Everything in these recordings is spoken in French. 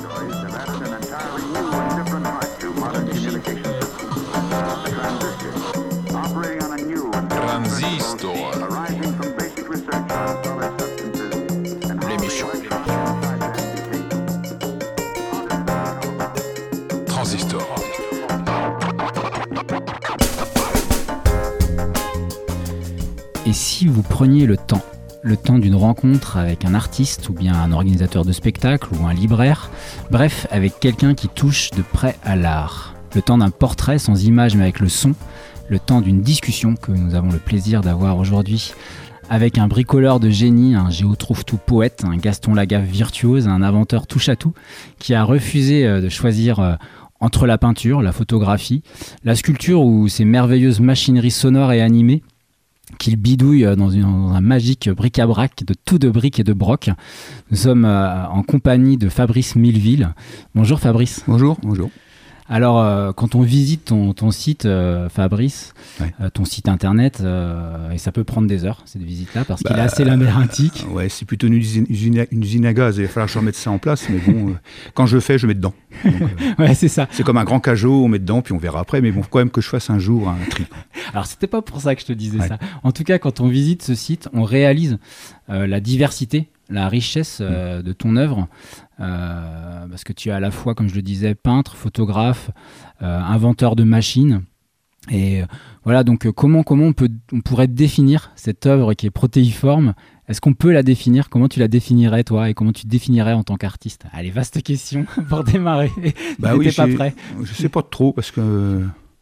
L'émission. Transistor. Et si vous preniez le temps d'une rencontre avec un artiste ou bien un organisateur de spectacle ou un libraire, bref, avec quelqu'un qui touche de près à l'art, le temps d'un portrait sans image mais avec le son, le temps d'une discussion que nous avons le plaisir d'avoir aujourd'hui avec un bricoleur de génie, un géotrouve-tout poète, un Gaston Lagaffe virtuose, un inventeur touche-à-tout qui a refusé de choisir entre la peinture, la photographie, la sculpture ou ces merveilleuses machineries sonores et animées qu'il bidouille dans un magique bric-à-brac de briques et de broc. Nous sommes en compagnie de Fabrice Milleville. Bonjour Fabrice. Bonjour. Alors, quand on visite ton site, Fabrice, Ouais. ton site internet, et ça peut prendre des heures, cette visite-là, parce qu'il est assez labyrinthique. Ouais, c'est plutôt une usine à gaz. Il va falloir que je remette ça en place, mais bon, quand je le fais, je mets dedans. Donc, Ouais, c'est ça. c'est comme un grand cajot, on met dedans, puis on verra après. Mais bon, faut quand même que je fasse un jour un tri. Alors, c'était pas pour ça que je te disais Ouais. ça. En tout cas, quand on visite ce site, on réalise la diversité, la richesse de ton œuvre, parce que tu es à la fois, comme je le disais, peintre, photographe, inventeur de machines. Et voilà, donc comment on pourrait définir cette œuvre qui est protéiforme? Est-ce qu'on peut la définir? Comment tu la définirais, toi, et comment tu te définirais en tant qu'artiste? Allez, vaste question pour démarrer. Oui, T'étais pas prêt. je sais pas trop, parce que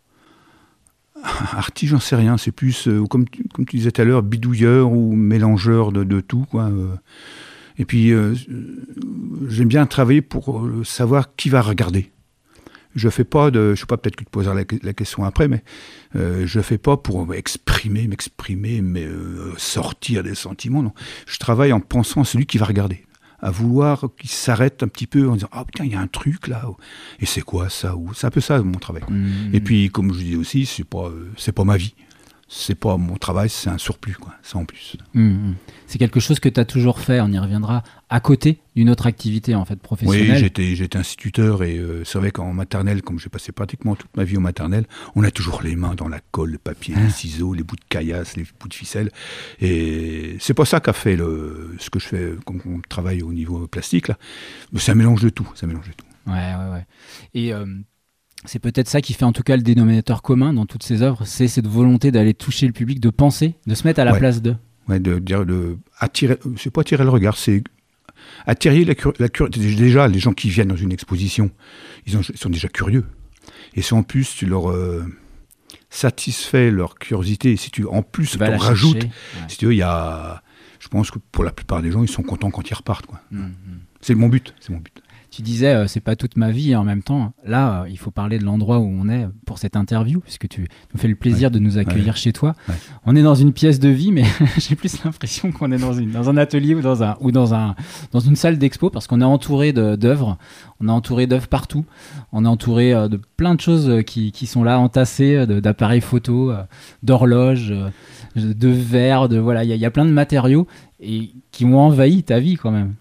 artiste, j'en sais rien. C'est plus, comme tu disais tout à l'heure, bidouilleur ou mélangeur de tout, quoi. Et puis, j'aime bien travailler pour savoir qui va regarder. Je sais pas, peut-être que tu te poseras la question après, mais je fais pas pour m'exprimer, mais sortir des sentiments. Non. Je travaille en pensant à celui qui va regarder, à vouloir qu'il s'arrête un petit peu en disant « Ah putain, il y a un truc là, et c'est quoi ça ?» C'est un peu ça mon travail. Et puis, comme je dis aussi, c'est pas ma vie. C'est pas mon travail, c'est un surplus, quoi. C'est en plus. C'est quelque chose que tu as toujours fait, on y reviendra, à côté d'une autre activité en fait professionnelle. Oui, j'étais instituteur et c'est vrai qu'en maternelle, comme j'ai passé pratiquement toute ma vie au maternelle, on a toujours les mains dans la colle, le papier, les ciseaux, les bouts de caillasse, les bouts de ficelle. Et c'est pas ça qu'a fait ce que je fais comme travail au niveau plastique, là. C'est un mélange de tout. Ouais. Et c'est peut-être ça qui fait en tout cas le dénominateur commun dans toutes ces œuvres, c'est cette volonté d'aller toucher le public, de penser, de se mettre à la place d'eux. Ouais, de attirer, c'est pas attirer le regard, c'est attirer la curiosité. Déjà, les gens qui viennent dans une exposition, ils sont déjà curieux. Et si en plus tu leur satisfais leur curiosité, et si tu en plus t'en rajoutes, si tu veux, je pense que pour la plupart des gens, ils sont contents quand ils repartent, quoi. C'est mon but. Tu disais, c'est pas toute ma vie, et en même temps, là, il faut parler de l'endroit où on est pour cette interview, puisque tu nous fais le plaisir de nous accueillir chez toi. Ouais. On est dans une pièce de vie, mais j'ai plus l'impression qu'on est dans un atelier ou dans une salle d'expo, parce qu'on est entouré d'œuvres, on est entouré d'œuvres partout, on est entouré de plein de choses qui sont là, entassées, d'appareils photo, d'horloges, de verres, voilà, il y a plein de matériaux et qui ont envahi ta vie quand même.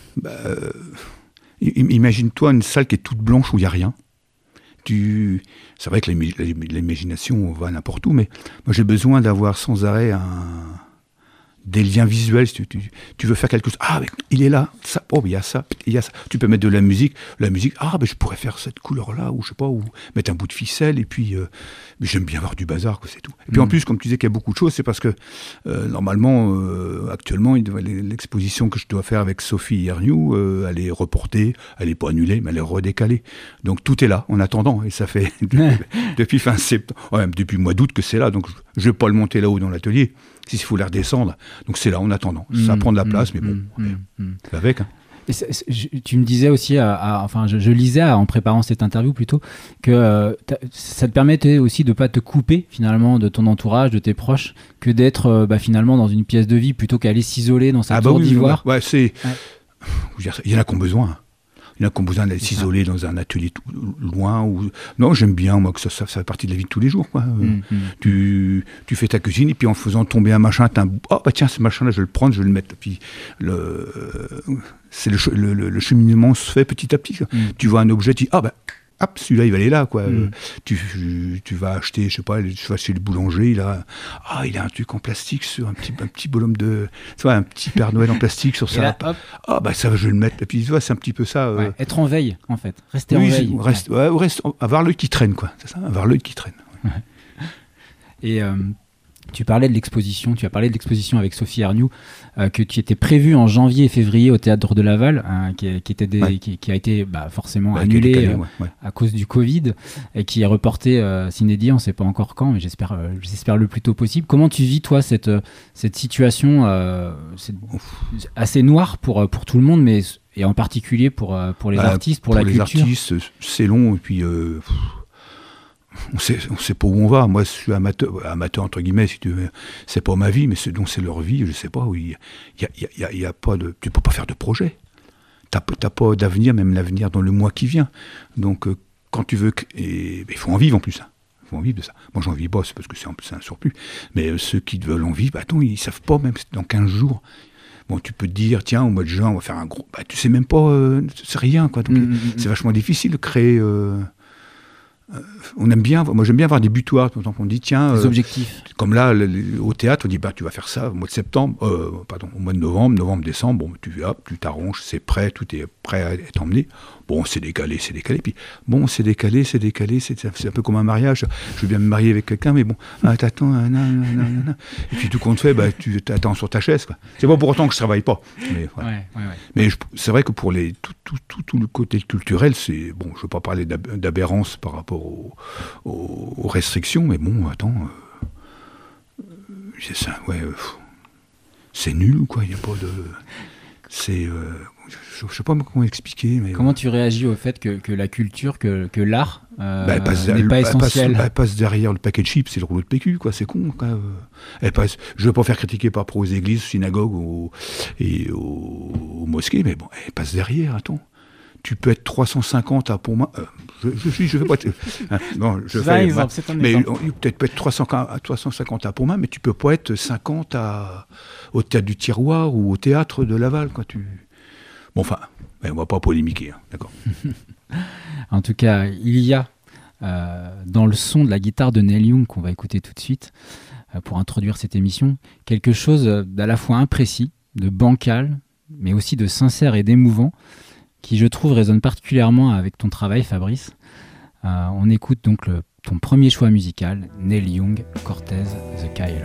Imagine-toi une salle qui est toute blanche où il n'y a rien. C'est vrai que l'imagination va n'importe où, mais moi j'ai besoin d'avoir sans arrêt des liens visuels. Si tu veux faire quelque chose, il est là, ça, il y a ça, il y a ça. Tu peux mettre de la musique, je pourrais faire cette couleur-là, ou je sais pas, ou mettre un bout de ficelle, et puis j'aime bien avoir du bazar, quoi, c'est tout. Et puis en plus, comme tu disais qu'il y a beaucoup de choses, c'est parce que normalement, actuellement, l'exposition que je dois faire avec Sophie Herniou, elle est reportée, elle est pas annulée, mais elle est redécalée. Donc tout est là, en attendant, et ça fait depuis fin septembre, depuis le mois d'août que c'est là, donc je vais pas le monter là-haut dans l'atelier. S'il faut les redescendre, donc c'est là en attendant. Ça prend de la place, mais bon, c'est avec. Hein. Et tu me disais aussi, je lisais en préparant cette interview plutôt, que ça te permettait aussi de ne pas te couper finalement de ton entourage, de tes proches, que d'être finalement dans une pièce de vie plutôt qu'aller s'isoler dans sa tour d'ivoire. Il y en a qui ont besoin. Il y en a qui ont besoin d'aller s'isoler dans un atelier tout loin. Non, j'aime bien, moi, que ça fait partie de la vie de tous les jours, quoi. Tu fais ta cuisine, et puis en faisant tomber un machin, oh, bah tiens, ce machin-là, je vais le prendre, je vais le mettre. Puis le cheminement se fait petit à petit. Tu vois un objet, tu dis, ah, bah, hop, celui-là, il va aller là, quoi. Tu vas acheter, je sais pas, tu vas chez le boulanger, il a un truc en plastique, sur un petit bonhomme tu vois, un petit Père Noël en plastique sur ça. Ah, bah, ça, je vais le mettre. Et puis, tu vois, c'est un petit peu ça. Être en veille, en fait. Rester en veille. Avoir l'œil qui traîne, quoi. C'est ça, avoir l'œil qui traîne. Ouais. Et tu parlais de l'exposition, avec Sophie Hergnou, que tu étais prévue en janvier et février au Théâtre de Laval, qui a été forcément annulée à cause du Covid, et qui est reportée sine die, on ne sait pas encore quand, mais j'espère le plus tôt possible. Comment tu vis, toi, cette situation assez noire pour tout le monde, et en particulier pour les artistes, pour la culture? Pour les artistes, c'est long, et puis... on sait pas où on va. Moi, je suis amateur entre guillemets, si tu veux. C'est pas ma vie, mais c'est leur vie. Je sais pas. Il y a pas de. Tu peux pas faire de projet. T'as pas d'avenir, même l'avenir dans le mois qui vient. Donc, quand tu veux, il faut en vivre en plus. Il faut en vivre de ça. Moi, j'en vis pas, c'est parce que c'est un surplus. Mais ceux qui veulent en vivre, attends, ils savent pas, même dans 15 jours. Bon, tu peux te dire, tiens, au mois de juin, on va faire un gros. Bah, tu sais même pas, c'est rien, quoi. Donc, c'est vachement difficile de créer. Moi j'aime bien avoir des butoirs, par exemple on dit tiens, des objectifs. Comme là au théâtre on dit tu vas faire ça au mois de septembre, au mois de novembre, décembre, bon tu t'arranges, c'est prêt, tout est prêt à être emmené. Bon c'est décalé, puis bon c'est décalé, c'est un peu comme un mariage. Je veux bien me marier avec quelqu'un, mais bon t'attends, et puis tout compte fait, tu t'attends sur ta chaise, quoi. C'est pas pour autant que je travaille pas, mais voilà. Ouais. Mais c'est vrai que pour tout le côté culturel, c'est bon, je veux pas parler d'aberrance par rapport aux restrictions, mais bon, attends, c'est ça, c'est nul, quoi. Il y a pas de, je sais pas comment expliquer. Mais comment tu réagis au fait que la culture, que l'art n'est pas essentiel? Elle passe derrière le paquet de chips, c'est le rouleau de PQ, quoi. C'est con, quoi. Je veux pas faire critiquer par rapport aux églises, aux synagogues et aux mosquées, mais bon, elle passe derrière, attends. Tu peux être 350 à Pont-Main. Je vais pas. Non, je fais. Mais peut-être peut être 350 à Pont-Main, mais tu peux pas être 50 au théâtre du Tiroir ou au théâtre de Laval, quoi. Bon, enfin, on va pas polémiquer, hein, d'accord. En tout cas, il y a dans le son de la guitare de Neil Young qu'on va écouter tout de suite pour introduire cette émission, quelque chose d'à la fois imprécis, de bancal, mais aussi de sincère et d'émouvant, qui, je trouve, résonne particulièrement avec ton travail, Fabrice. On écoute donc ton premier choix musical, Neil Young, Cortez the Killer.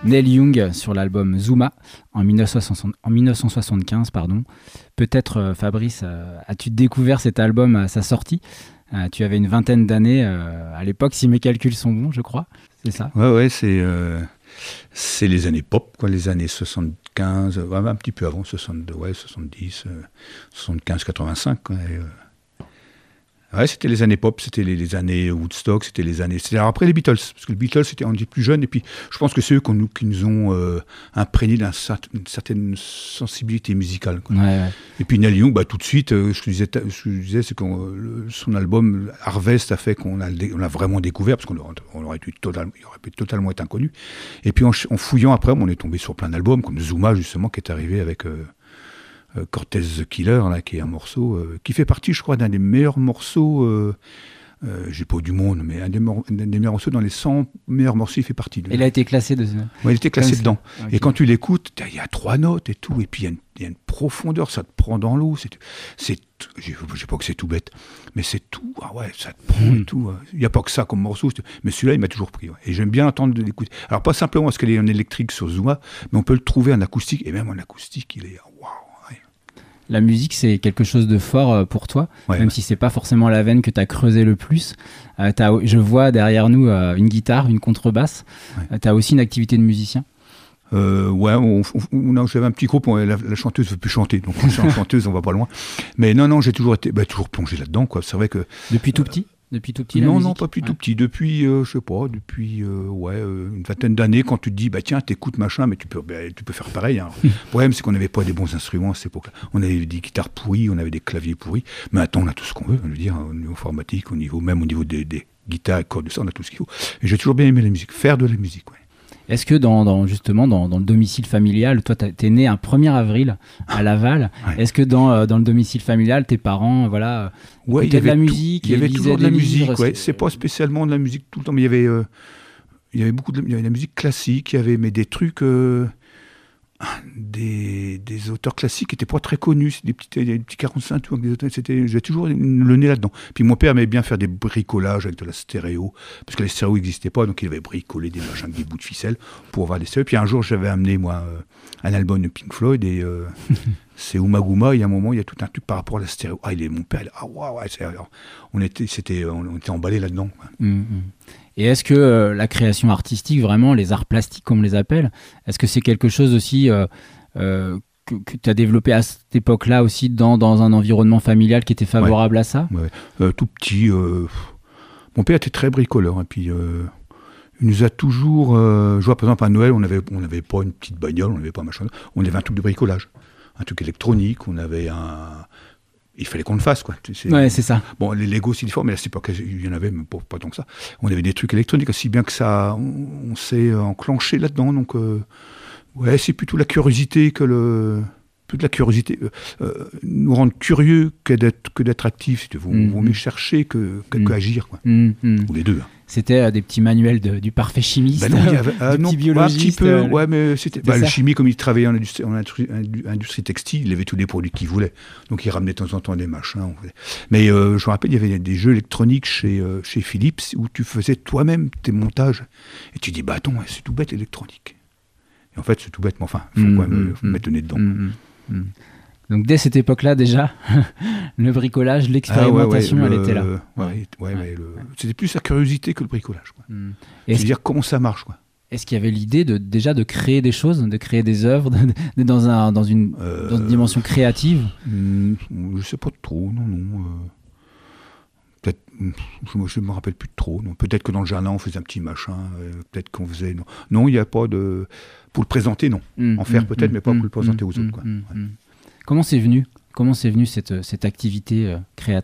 Neil Young sur l'album Zuma en 1975. Peut-être, Fabrice, as-tu découvert cet album à sa sortie ? Tu avais une vingtaine d'années à l'époque, si mes calculs sont bons, je crois. C'est ça ? Ouais, c'est les années pop, quoi, les années 75, un petit peu avant, 62, 70, 75, 85. Quoi, c'était les années pop, c'était les années Woodstock, c'était après les Beatles, parce que les Beatles, on était plus jeunes, et puis je pense que c'est eux qui nous ont imprégné d'une certaine sensibilité musicale. Quoi. Ouais. Et puis Neil Young, tout de suite, je te disais, c'est que son album Harvest a fait qu'on l'a vraiment découvert, parce il aurait pu totalement être inconnu. Et puis en fouillant après, on est tombé sur plein d'albums, comme Zuma justement, qui est arrivé avec Cortez the Killer, là, qui est un morceau qui fait partie, je crois, d'un des meilleurs morceaux, j'ai pas du monde, mais un des meilleurs morceaux dans les 100 meilleurs morceaux, il fait partie. Il a été classé dedans. Ouais, il était classé dedans. Okay. Et quand tu l'écoutes, il y a 3 notes et tout, et puis il y a une profondeur, ça te prend dans l'eau. Je sais pas que c'est tout bête, mais c'est tout. Ah ouais, ça te prend et tout. Il n'y a pas que ça comme morceau, mais celui-là, il m'a toujours pris. Ouais. Et j'aime bien entendre de l'écouter. Alors pas simplement parce qu'elle est en électrique sur Zuma, mais on peut le trouver en acoustique, et même en acoustique, il est waouh. La musique, c'est quelque chose de fort pour toi, même si c'est pas forcément la veine que tu as creusé le plus. Je vois derrière nous une guitare, une contrebasse. Tu as aussi une activité de musicien. J'avais un petit groupe, la chanteuse ne veut plus chanter, donc la chanteuse, on va pas loin. Mais non, j'ai toujours été plongé là-dedans, quoi. C'est vrai que... Depuis tout petit ? Depuis tout petit, non, pas plus tout petit. Depuis, une vingtaine d'années, quand tu te dis, tiens, t'écoutes machin, mais tu peux faire pareil. Hein. Le problème, c'est qu'on n'avait pas des bons instruments à cette époque-là. On avait des guitares pourries, on avait des claviers pourris. Mais maintenant, on a tout ce qu'on veut, je veux dire, au niveau informatique, au niveau des guitares, cordes, ça, on a tout ce qu'il faut. Et j'ai toujours bien aimé la musique, faire de la musique, ouais. Est-ce que dans le domicile familial, toi, t'es né un 1er avril à Laval, est-ce que dans le domicile familial, tes parents, écoutaient de la musique, il y avait toujours de la musique, c'est pas spécialement de la musique tout le temps, mais il y avait de la musique classique, il y avait des trucs, des auteurs classiques qui n'étaient pas très connus, des petits 45 tours, j'ai toujours le nez là-dedans. Puis mon père aimait bien faire des bricolages avec de la stéréo, parce que les stéréos n'existaient pas, donc il avait bricolé des machins avec des bouts de ficelle pour avoir des stéréos. Puis un jour, j'avais amené, moi, un album de Pink Floyd, et c'est Umagouma, il y a un moment, il y a tout un truc par rapport à la stéréo. Mon père, on était emballés là-dedans. Et est-ce que la création artistique, vraiment, les arts plastiques, comme on les appelle, est-ce que c'est quelque chose aussi que tu as développé à cette époque-là aussi dans un environnement familial qui était favorable à ça ? Tout petit, mon père était très bricoleur, et puis il nous a toujours... je vois, par exemple, à Noël, on n'avait pas une petite bagnole, on n'avait pas machin, on avait un truc de bricolage, un truc électronique, on avait il fallait qu'on le fasse, quoi. Ouais, c'est ça. Bon, les Lego, c'est différent, mais à cette époque, il y en avait, mais pas tant que ça. On avait des trucs électroniques, aussi bien que ça, on s'est enclenché là-dedans. Donc, c'est plutôt la curiosité nous rendre curieux que d'être actif. Vaut mieux chercher que agir, quoi. Ou les deux. C'était des petits manuels du parfait chimiste, des petits biologistes. Un petit peu, mais c'était le chimie, comme il travaillait en industrie textile, il avait tous les produits qu'il voulait. Donc il ramenait de temps en temps des machins. Mais je me rappelle, il y avait des jeux électroniques chez Philips où tu faisais toi-même tes montages. Et tu dis, attends, c'est tout bête l'électronique. Et en fait, c'est tout bête, mais enfin, il faut quand même mettre le nez dedans. Donc dès cette époque-là déjà, le bricolage, l'expérimentation, elle était là. Mais c'était plus la curiosité que le bricolage. Quoi. Dire comment ça marche. Quoi. Est-ce qu'il y avait l'idée de créer des choses, de créer des œuvres dans une dimension créative ? Je sais pas trop, non. Peut-être, je me rappelle plus trop. Non. Peut-être que dans le jardin on faisait un petit machin. Peut-être qu'on faisait. Non, il n'y a pas de. Pour le présenter, non. En faire peut-être, mais pas pour le présenter aux autres. Quoi. Comment c'est venu cette activité créatrice ?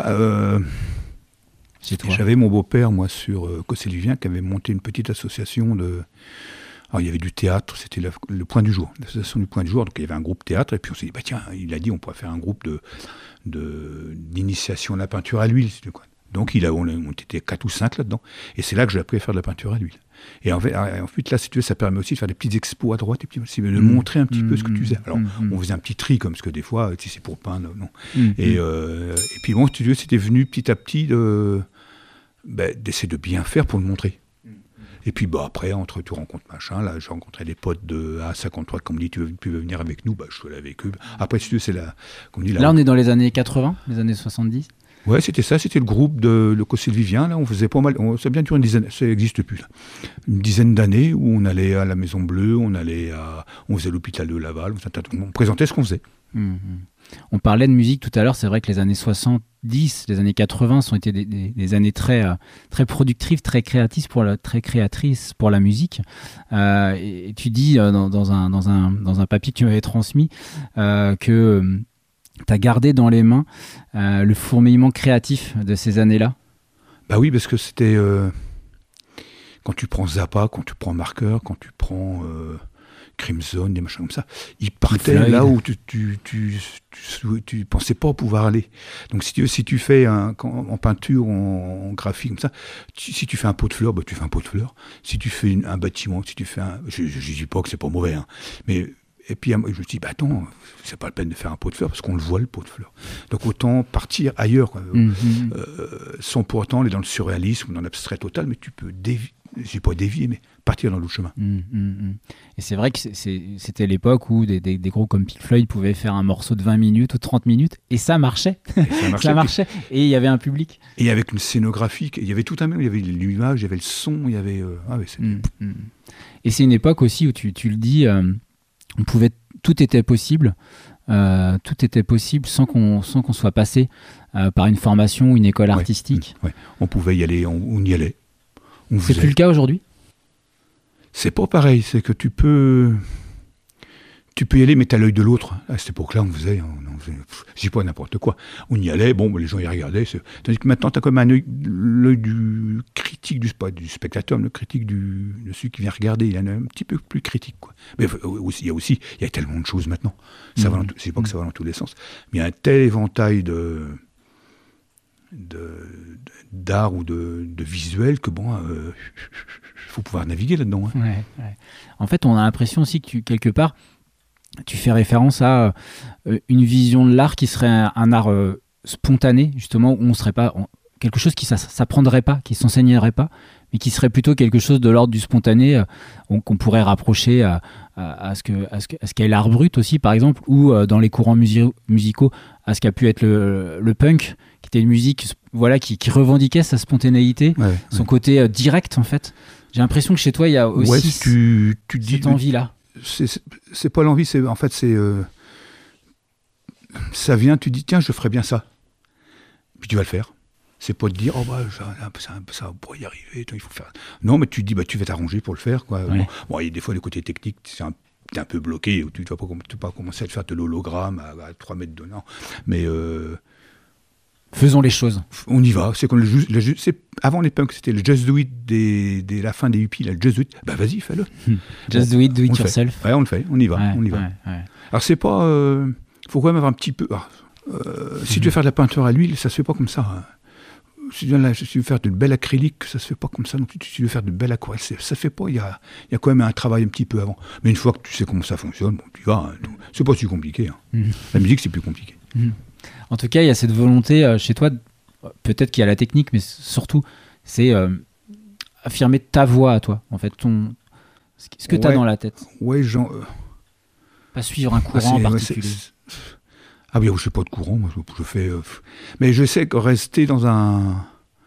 J'avais mon beau-père, moi, sur Cossé-Luvien, qui avait monté une petite association de... Alors, il y avait du théâtre, c'était le Point du Jour, l'association du Point du Jour. Donc, il y avait un groupe théâtre, et puis on s'est dit, tiens, il a dit, on pourrait faire un groupe d'initiation à la peinture à l'huile. Donc, on était 4 ou 5 là-dedans. Et c'est là que j'ai appris à faire de la peinture à l'huile. Et ensuite, là, si tu veux, ça permet aussi de faire des petites expos à droite, et puis aussi de montrer un petit peu ce que tu faisais. Alors, on faisait un petit tri, comme parce que des fois, si c'est pour peindre, non. Et puis bon, si tu veux, c'était venu petit à petit d'essayer de bien faire pour le montrer. Et puis après, entre tu rencontres machin, là j'ai rencontré des potes de A53 qui m'ont dit tu veux venir avec nous, je suis allé avec eux. Après si tu veux, c'est comme on dit, là on est dans les années 80, les années 70. Ouais, c'était ça, c'était le groupe de Cossé-le-Vivien, là on faisait pas mal, ça a bien duré une dizaine, ça n'existe plus là. Une dizaine d'années où on allait à la Maison Bleue, on faisait l'hôpital de Laval, on présentait ce qu'on faisait. On parlait de musique tout à l'heure, c'est vrai que les années 70, les années 80 ont été des années très, très productives, très créatrices pour la musique. Et tu dis dans un papier que tu m'avais transmis que tu as gardé dans les mains le fourmillement créatif de ces années-là. Bah oui, parce que c'était... quand tu prends Zappa, quand tu prends Marker, quand tu prends... Crimson, des machins comme ça, ils partaient là où tu pensais pas pouvoir aller. Donc si tu fais en peinture, en graphique comme ça, si tu fais un pot de fleurs, tu fais un pot de fleurs. Si tu fais un bâtiment, si tu fais je dis pas que c'est pas mauvais, hein, mais et puis je me dis attends, c'est pas la peine de faire un pot de fleurs parce qu'on le voit le pot de fleurs. Donc autant partir ailleurs, quoi. Sans pour autant aller dans le surréalisme ou dans l'abstrait total, mais tu peux j'ai pas dévié, mais partir dans l'autre chemin. Et c'est vrai que c'était l'époque où des groupes comme Pink Floyd pouvaient faire un morceau de 20 minutes ou 30 minutes, et ça marchait. Ça marchait. Et il y avait un public. Et avec une scénographie, il y avait tout un même, il y avait l'image, il y avait le son, il y avait... Et c'est une époque aussi où tu le dis, tout était possible. Tout était possible sans qu'on soit passé par une formation ou une école artistique. Ouais. On pouvait y aller, on y allait. C'est plus le cas aujourd'hui ? C'est pas pareil, c'est que tu peux y aller, mais t'as l'œil de l'autre. À cette époque-là, on faisait je dis pas n'importe quoi. On y allait, les gens y regardaient. Tandis que maintenant, t'as comme l'œil du critique, pas du spectateur, mais le critique de celui qui vient regarder. Il est un petit peu plus critique, quoi. Mais il y a tellement de choses maintenant. Ça va je dis pas que ça va dans tous les sens. Mais il y a un tel éventail d'art ou de visuel que faut pouvoir naviguer là-dedans. Hein. Ouais. En fait, on a l'impression aussi que quelque part, tu fais référence à une vision de l'art qui serait un art spontané, justement, où on serait pas quelque chose qui s'apprendrait pas, qui s'enseignerait pas, mais qui serait plutôt quelque chose de l'ordre du spontané, qu'on pourrait rapprocher à ce qu'est l'art brut aussi, par exemple, ou dans les courants musicaux, à ce qu'a pu être le punk, qui était une musique qui revendiquait sa spontanéité, son côté direct, en fait. J'ai l'impression que chez toi, il y a aussi cette envie-là. C'est pas l'envie, c'est ça vient, tu dis, tiens, je ferais bien ça. Puis tu vas le faire. C'est pas de dire, ça pour y arriver, il faut faire. Non, mais tu te dis, tu vas t'arranger pour le faire, quoi. Ouais. Bon, il y a des fois, les côtés techniques, t'es un peu bloqué, tu vas pas commencer à te faire de l'hologramme à 3 mètres de non. Mais faisons les choses. On y va. C'est comme avant les punks, c'était le Just Do It de la fin des hippies, là, le Just Do It. Vas-y, fais-le. Just do it yourself. Ouais, on le fait, on y va. Alors c'est pas, faut quand même avoir un petit peu. Si tu veux faire de la peinture à l'huile, ça se fait pas comme ça. Hein. Si tu veux faire de belles acryliques, ça se fait pas comme ça. Donc, si tu veux faire de belles aquarelles, ça se fait pas. Il y a quand même un travail un petit peu avant. Mais une fois que tu sais comment ça fonctionne, tu vas. Hein, c'est pas si compliqué. Hein. La musique, c'est plus compliqué. En tout cas, il y a cette volonté chez toi, peut-être qu'il y a la technique, mais surtout, c'est affirmer ta voix à toi, en fait, ce que tu as dans la tête. Ouais, pas suivre un courant particulier. Ah oui, je sais pas de courant, moi je fais... mais je sais que rester dans un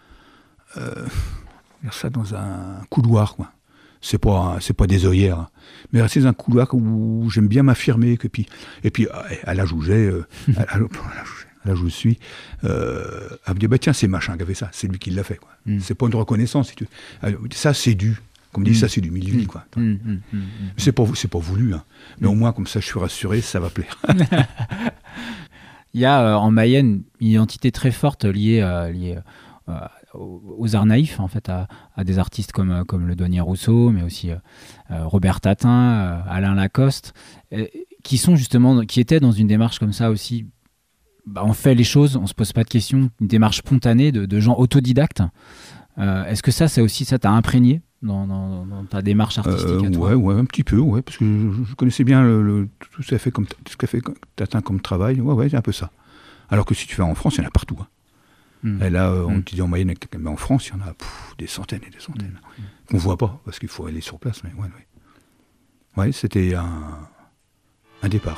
couloir, quoi. C'est pas des œillères, hein. Mais rester dans un couloir où j'aime bien m'affirmer, et puis à l'âge où j'ai, à l'âge où je suis, à me dire, tiens, c'est machin qui a fait ça, c'est lui qui l'a fait, quoi. C'est pas une reconnaissance, si tu veux. Ça, c'est dû. Comme dit, ça, c'est du milieu, quoi. C'est pas voulu, hein. Mais au moins, comme ça, je suis rassuré, ça va plaire. Il y a en Mayenne une identité très forte liée aux arts naïfs, en fait, à des artistes comme le Douanier Rousseau, mais aussi Robert Tatin, Alain Lacoste, qui étaient dans une démarche comme ça aussi. On fait les choses, on se pose pas de questions, une démarche spontanée de gens autodidactes. Est-ce que ça t'a imprégné dans ta démarche artistique à toi? Ouais, un petit peu, ouais, parce que je connaissais bien tout ce qu'a fait Tatin comme travail. Ouais, c'est un peu ça. Alors que si tu vas en France, il y en a partout. Hein. Et là, on dit en moyenne, mais en France, il y en a des centaines et des centaines. Qu'on ne voit pas, parce qu'il faut aller sur place. Mais ouais, c'était un départ.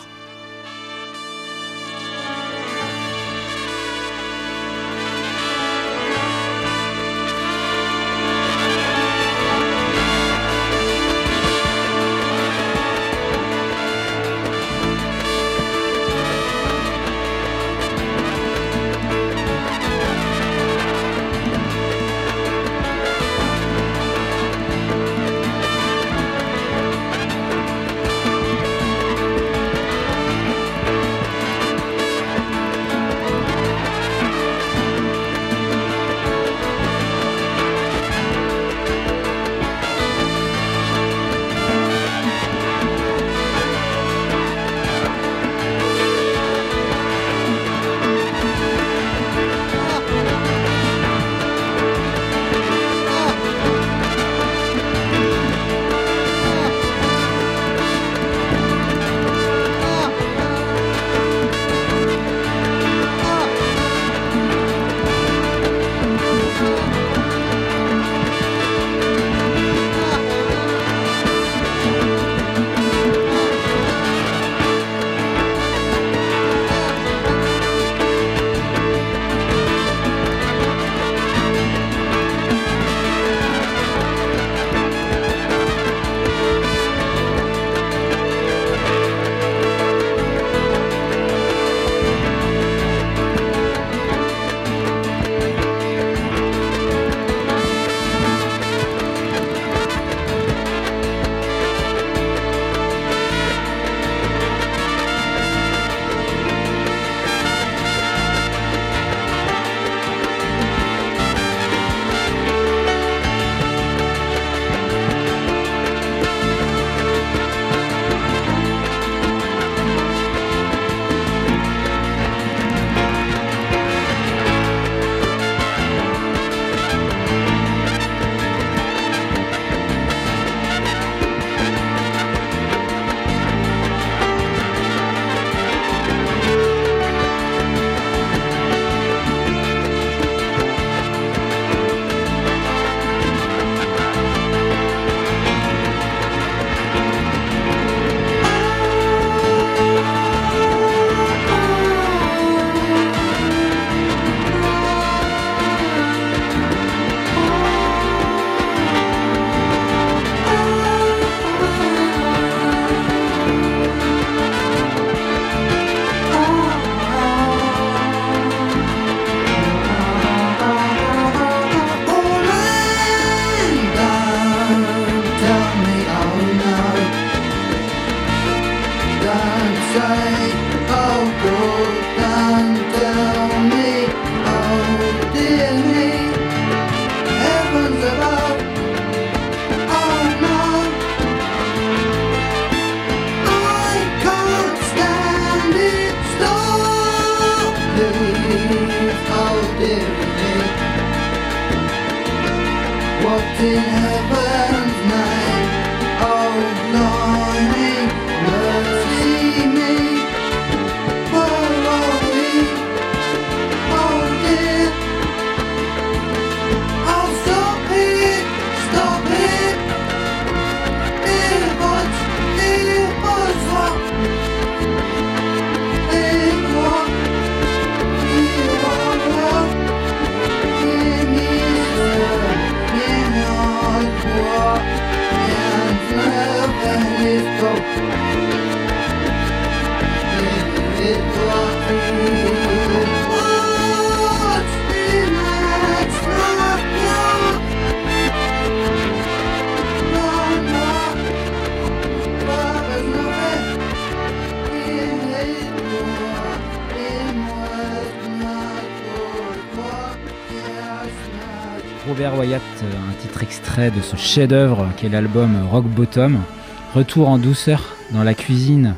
Robert Wyatt, un titre extrait de ce chef-d'œuvre qu'est l'album Rock Bottom. Retour en douceur dans la cuisine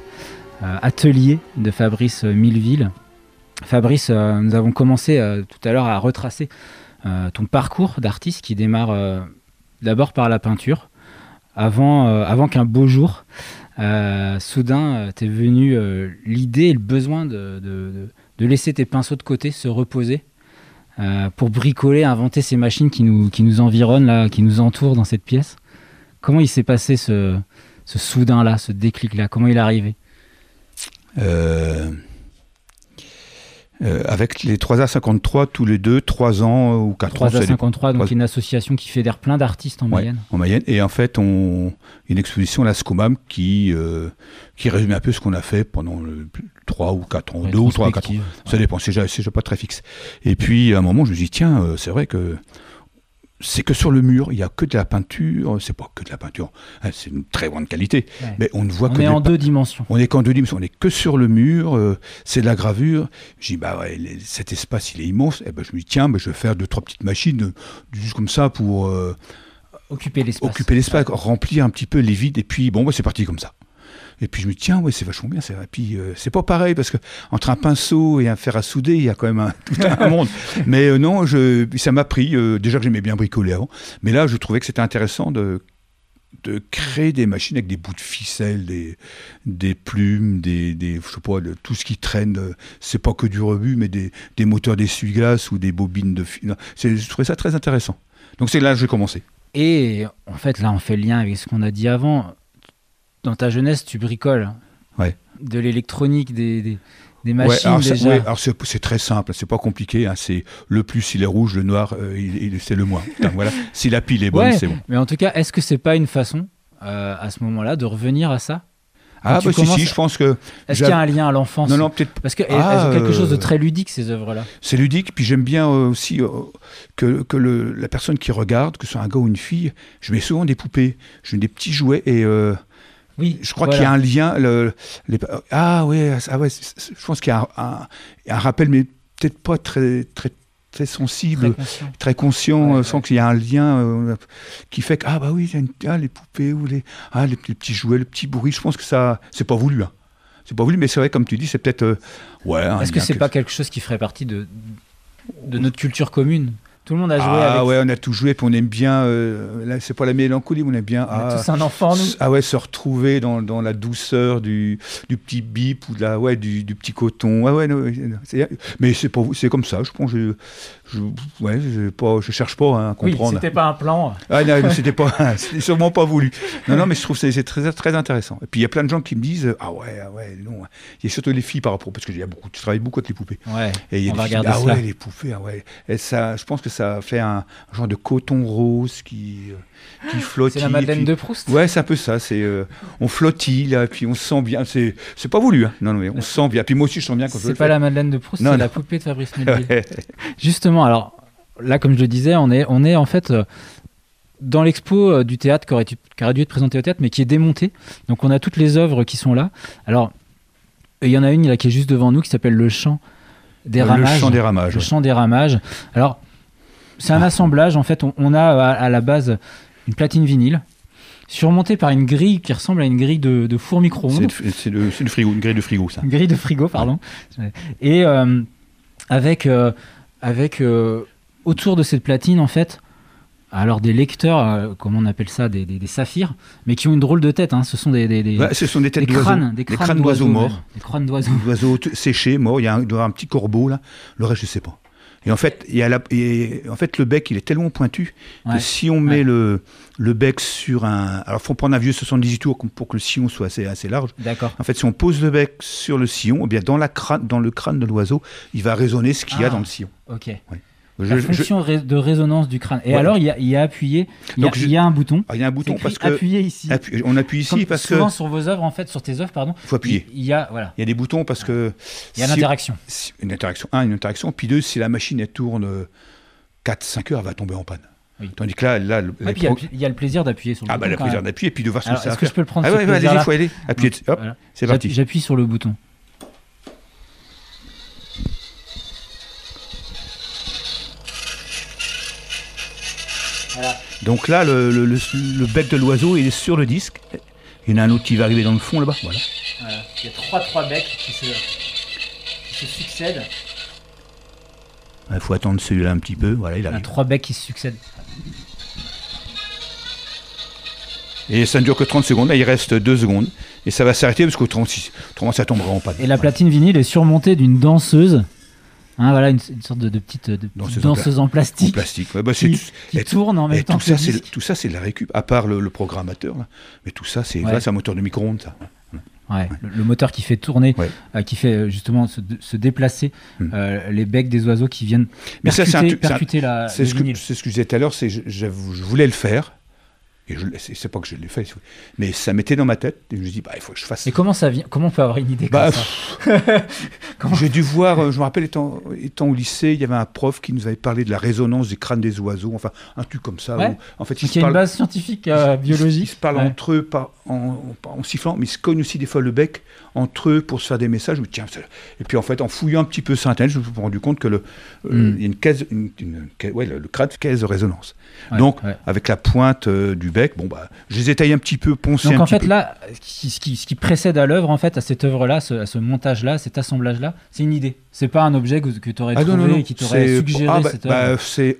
atelier de Fabrice Milleville. Fabrice, nous avons commencé tout à l'heure à retracer ton parcours d'artiste qui démarre d'abord par la peinture. Avant qu'un beau jour, soudain, t'es venu l'idée et le besoin de laisser tes pinceaux de côté, se reposer. pour bricoler, inventer ces machines qui nous environnent, là, qui nous entourent dans cette pièce. Comment il s'est passé ce soudain-là, ce déclic-là? Comment il est arrivé? Avec les 3A53, tous les deux, 3 ans ou 4 ans. 3A53, donc une association qui fédère plein d'artistes en Mayenne. En Mayenne. Et en fait, une exposition à la SCOMAM qui résume un peu ce qu'on a fait pendant 3 ou 4 ans, 2 ou 3 ou 4 ans. Ça dépend, c'est déjà pas très fixe. Et puis, à un moment, je me dis, tiens, c'est vrai que c'est que sur le mur, il n'y a que de la peinture. C'est pas que de la peinture, hein, c'est une très grande qualité. Ouais. Mais on ne voit que. On est en 2 dimensions. On est qu'en 2 dimensions. On est que sur le mur. C'est de la gravure. Je dis bah ouais, cet espace il est immense. Et ben je me dis tiens, je vais faire 2-3 petites machines juste comme ça pour occuper l'espace, remplir un petit peu les vides. Et puis bon, c'est parti comme ça. Et puis je me dis tiens ouais c'est vachement bien. Et puis c'est pas pareil parce que entre un pinceau et un fer à souder il y a quand même tout un monde. Mais non ça m'a pris déjà que j'aimais bien bricoler avant. Mais là je trouvais que c'était intéressant de créer des machines avec des bouts de ficelle, des plumes, je sais pas, tout ce qui traîne. C'est pas que du rebut mais des moteurs d'essuie-glace ou des bobines de fil. Je trouvais ça très intéressant. Donc c'est là que j'ai commencé. Et en fait là on fait le lien avec ce qu'on a dit avant. Dans ta jeunesse, tu bricoles de l'électronique, des machines déjà. Alors c'est très simple, c'est pas compliqué. Hein, c'est le plus il est rouge, le noir c'est le moins. Enfin, voilà. Si la pile est bonne, c'est bon. Mais en tout cas, est-ce que c'est pas une façon à ce moment-là de revenir à ça? Si, je pense que. Est-ce qu'il y a un lien à l'enfance? Non, peut-être. Parce qu'elles ont quelque chose de très ludique, ces œuvres-là. C'est ludique, puis j'aime bien aussi que la personne qui regarde, que ce soit un gars ou une fille, je mets souvent des poupées, je mets des petits jouets et. Oui, je crois qu'il y a un lien. Je pense qu'il y a un rappel, mais peut-être pas très sensible, très conscient, sans qu'il y ait un lien qui fait que les poupées ou les petits jouets, le petit bruit. Je pense que ça, c'est pas voulu. Hein. C'est pas voulu, mais c'est vrai, comme tu dis, c'est peut-être. Est-ce que c'est pas quelque chose qui ferait partie de notre culture commune? Tout le monde a joué avec. Ah ouais, on a tout joué, puis on aime bien. Là, c'est pas la mélancolie, mais on aime bien. On a tous un enfant, nous. Se retrouver dans la douceur du petit bip ou du petit coton. Mais c'est pas, c'est comme ça. Je pense. Je cherche pas à comprendre. Oui, c'était pas un plan. Non, c'était sûrement pas voulu. Non, mais je trouve que c'est très, très intéressant. Et puis il y a plein de gens qui me disent non. Il y a surtout les filles par rapport, parce que je travaille beaucoup avec les poupées. Ouais. Et il y a on va filles, regarder cela. Les poupées, Et ça, je pense que ça fait un genre de coton rose qui flottille. C'est la Madeleine de Proust. Ouais, c'est un peu ça. On flottille là, et puis on se sent bien. C'est pas voulu, hein. Non, mais on se sent bien. Puis moi aussi, je sens bien quand je le fais. C'est pas la Madeleine de Proust, c'est la poupée de Fabrice Melville. Justement, alors là, comme je le disais, on est en fait dans l'expo du théâtre qui aurait dû être présenté au théâtre, mais qui est démontée. Donc on a toutes les œuvres qui sont là. Alors il y en a une là qui est juste devant nous qui s'appelle Le Chant des Ramages. Le Chant des Ramages. Le Chant des Ramages. Alors c'est un assemblage. En fait, on a à la base une platine vinyle surmontée par une grille qui ressemble à une grille de four micro-ondes. C'est le frigo, une grille de frigo, ça. Une grille de frigo, pardon. Et avec autour de cette platine, en fait, alors des lecteurs, comment on appelle ça, des saphirs, mais qui ont une drôle de tête. Hein. Ce sont ce sont des têtes d'oiseaux. Des crânes d'oiseaux morts. Des crânes d'oiseaux. D'oiseaux séchés, morts. Il doit y avoir un petit corbeau, là. Le reste, je ne sais pas. Et en fait, le bec, il est tellement pointu que si on met le bec sur un... Alors, il faut prendre un vieux 78 tours pour que le sillon soit assez large. D'accord. En fait, si on pose le bec sur le sillon, eh bien, dans le crâne de l'oiseau, il va résonner ce qu'il y a dans le sillon. Ok. Ouais. La fonction de résonance du crâne. Et alors, il y a appuyé, il y a un bouton. Il y a un bouton parce que... Appuyer ici. On appuie ici parce que... Souvent sur vos œuvres, en fait, sur tes œuvres, pardon. Il faut appuyer. Il y a des boutons parce que... Il y a l'interaction. Une interaction. Puis 2, si la machine, elle tourne 4-5 heures, elle va tomber en panne. Oui. Tandis que là il y a le plaisir d'appuyer sur le bouton. Le plaisir d'appuyer et puis de voir ce que ça va faire. Est-ce que je peux le prendre allez-y, il faut aller. Appuyer. Hop, voilà. C'est parti. J'appuie sur le bouton. Voilà. Donc là, le bec de l'oiseau, il est sur le disque. Il y en a un autre qui va arriver dans le fond là-bas. Voilà. Il y a trois becs qui se succèdent. Il faut attendre celui-là un petit peu. Voilà, il arrive. Il y a 3 becs qui se succèdent. Et ça ne dure que 30 secondes. Là, il reste 2 secondes. Et ça va s'arrêter parce qu'autrement, ça tombera en panne. Et la platine vinyle est surmontée d'une danseuse Hein, voilà, une sorte de petite danseuse en plastique. En plastique. Ouais, bah, qui tourne en même temps que le disque. Tout ça, c'est de la récup. À part le programmateur, là. Mais tout ça, c'est un moteur de micro-ondes, ça. Ouais, le moteur qui fait tourner, qui fait justement se déplacer les becs des oiseaux qui viennent percuter la vinyle. C'est ce que je disais tout à l'heure, je voulais le faire. Et c'est pas que je l'ai fait, mais ça m'était dans ma tête. Et je me suis dit, il faut que je fasse ça. Et comment on peut avoir une idée comme ça? J'ai dû voir, je me rappelle, étant au lycée, il y avait un prof qui nous avait parlé de la résonance du crâne des oiseaux, enfin, un truc comme ça. Ouais. Où, en fait, il y a une base scientifique, biologique. Ils se parlent entre eux en sifflant, mais ils se cognent aussi des fois le bec entre eux pour se faire des messages. Je me dis, tiens, et puis en fait, en fouillant un petit peu sur Internet, je me suis rendu compte que il y a une caisse, le crâne fait caisse de résonance. Donc, avec la pointe du bec, je les ai taillés un petit peu, poncés. Donc en fait, là, ce qui précède à l'œuvre, en fait, à cette œuvre-là, à ce montage-là, cet assemblage-là, c'est une idée. C'est pas un objet que tu aurais trouvé et qui t'aurait suggéré cette œuvre. C'est,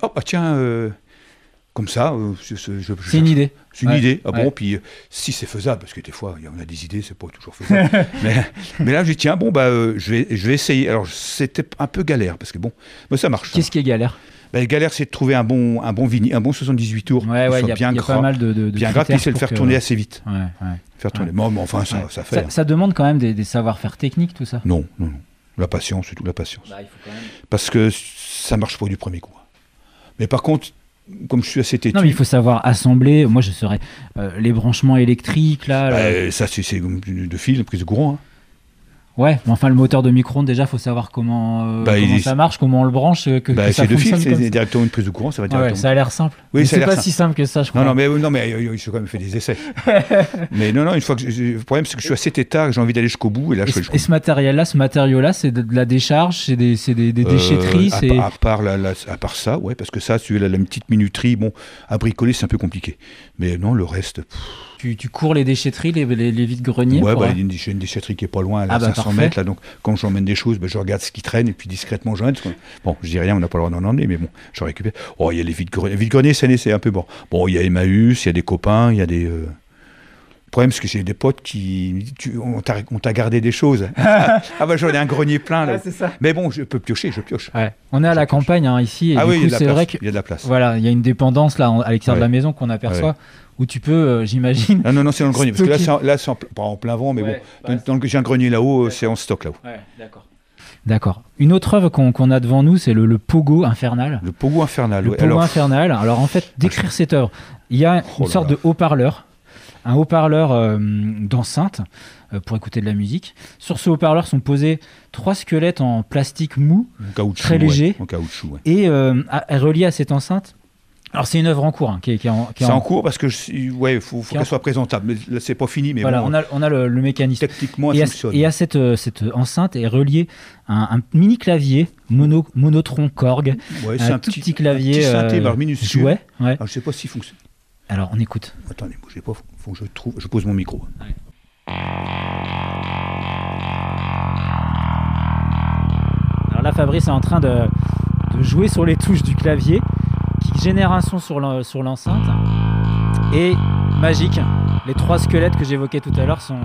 comme ça, c'est une idée. C'est une idée. Puis si c'est faisable, parce que des fois, on a des idées, c'est pas toujours faisable. mais là, je dis, tiens, je vais essayer. Alors, c'était un peu galère, parce que ça marche. Qu'est-ce qui est galère? Galère, c'est de trouver un bon vinyle, un bon 78 tours. Il y a pas mal de bien gras, puis c'est le faire tourner assez vite. Faire tourner. Mais enfin, ça fait. Ça demande quand même des savoir-faire techniques, tout ça. Non. La patience, c'est tout, la patience. Il faut quand même... Parce que ça marche pas du premier coup. Mais par contre, comme je suis assez têtu... Non, mais il faut savoir assembler. Moi, je saurais les branchements électriques, là... Ça, c'est de fil, prise de courant. Ouais, mais enfin, le moteur de micro-ondes, déjà, il faut savoir comment ça marche, comment on le branche. Que ça c'est de fil, c'est ça. Directement une prise de courant, ça va directement. Ça a l'air simple. Oui, c'est pas si simple que ça, je crois. Non, mais il faut quand même faire des essais. Mais non, une fois que le problème, c'est que je suis assez têtard, j'ai envie d'aller jusqu'au bout, et là, je fais le choix. Et ce matériau-là, c'est de la décharge, c'est des déchetteries. À part ça, ouais, parce que ça, tu as la petite minuterie, à bricoler, c'est un peu compliqué. Mais non, le reste. Tu cours les déchetteries, les vides-greniers? Ouais, j'ai une déchetterie qui est pas loin, à 500 mètres. Là, donc, quand j'emmène des choses, je regarde ce qui traîne et puis discrètement j'emmène. Je dis rien, on n'a pas le droit d'en emmener, mais je récupère. Il y a les vides-greniers. Les vides-greniers, c'est un peu bon. Il y a Emmaüs, il y a des copains, il y a des. Le problème, c'est que j'ai des potes qui. On t'a gardé des choses. J'en ai un grenier plein, là. C'est ça. Mais je peux piocher, je pioche. Ouais. On est à la campagne, ici. Et du coup, c'est vrai qu'il y a de la place. Voilà, il y a une dépendance, là, à l'extérieur de la maison qu'on aperçoit. Où tu peux, j'imagine... Non, c'est dans le grenier, parce que là, c'est en plein vent, mais j'ai un grenier là-haut, c'est en stock là-haut. Ouais, d'accord. Une autre œuvre qu'on a devant nous, c'est le Pogo Infernal. Le Pogo Infernal, Infernal. Alors en fait, décrire cette œuvre, il y a une sorte de haut-parleur, un haut-parleur d'enceinte pour écouter de la musique. Sur ce haut-parleur sont posés 3 squelettes en plastique mou, très léger, en caoutchouc, et reliés à cette enceinte. Alors c'est une œuvre en cours, qui est en cours parce que faut qu'elle soit présentable. Mais là, c'est pas fini, mais voilà, on a le mécanisme. Techniquement, elle fonctionne. Et à cette enceinte est relié un mini clavier monotron Korg, c'est un tout petit clavier synthé minuscule. Jouet. Ouais. Alors, je sais pas s'il fonctionne. Alors on écoute. Attendez, bougez pas, faut que je pose mon micro. Ouais. Alors là, Fabrice est en train de jouer sur les touches du clavier, qui génère un son sur l'enceinte. Et magique, les 3 squelettes que j'évoquais tout à l'heure sont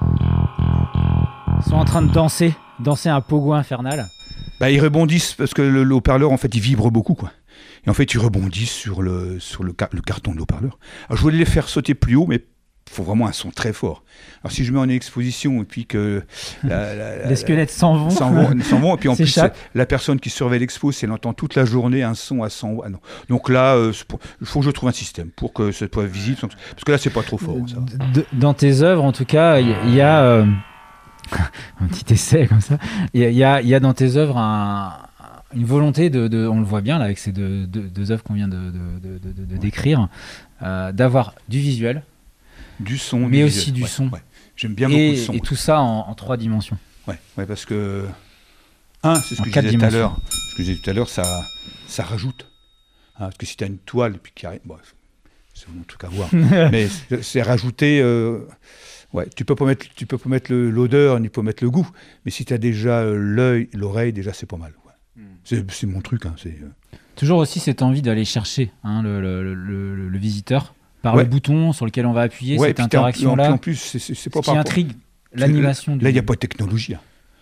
en train de danser un pogo infernal. Ils rebondissent parce que le haut-parleur, en fait, il vibre beaucoup, quoi. Et en fait, ils rebondissent sur le carton de l'haut-parleur. Alors, je voulais les faire sauter plus haut, mais il faut vraiment un son très fort. Alors si je mets en exposition et puis que les squelettes s'en vont et puis en plus la personne qui surveille l'expo, si elle entend toute la journée un son à 100 watts, non. Donc là, il faut que je trouve un système pour que ce soit visible, parce que là c'est pas trop fort. Ça. Dans tes œuvres, en tout cas, il y a un petit essai comme ça. Il y a dans tes œuvres une volonté on le voit bien là avec ces deux œuvres qu'on vient de décrire, d'avoir du visuel. Du son, mais aussi du son. Ouais. J'aime bien beaucoup le son. Et tout ça en 3 dimensions. Ouais, parce que c'est ce que je disais tout à l'heure. Ce que je disais tout à l'heure, ça rajoute. Parce que si tu as une toile et puis qui arrive, c'est mon truc à voir. Mais c'est rajouter. Tu peux pas mettre l'odeur ni pas mettre le goût. Mais si tu as déjà l'œil, l'oreille, déjà c'est pas mal. Ouais. C'est mon truc. Toujours aussi cette envie d'aller chercher le visiteur. Par le bouton sur lequel on va appuyer, cette interaction-là. En plus, c'est pas qui intrigue l'animation. Là, il n'y a pas de technologie.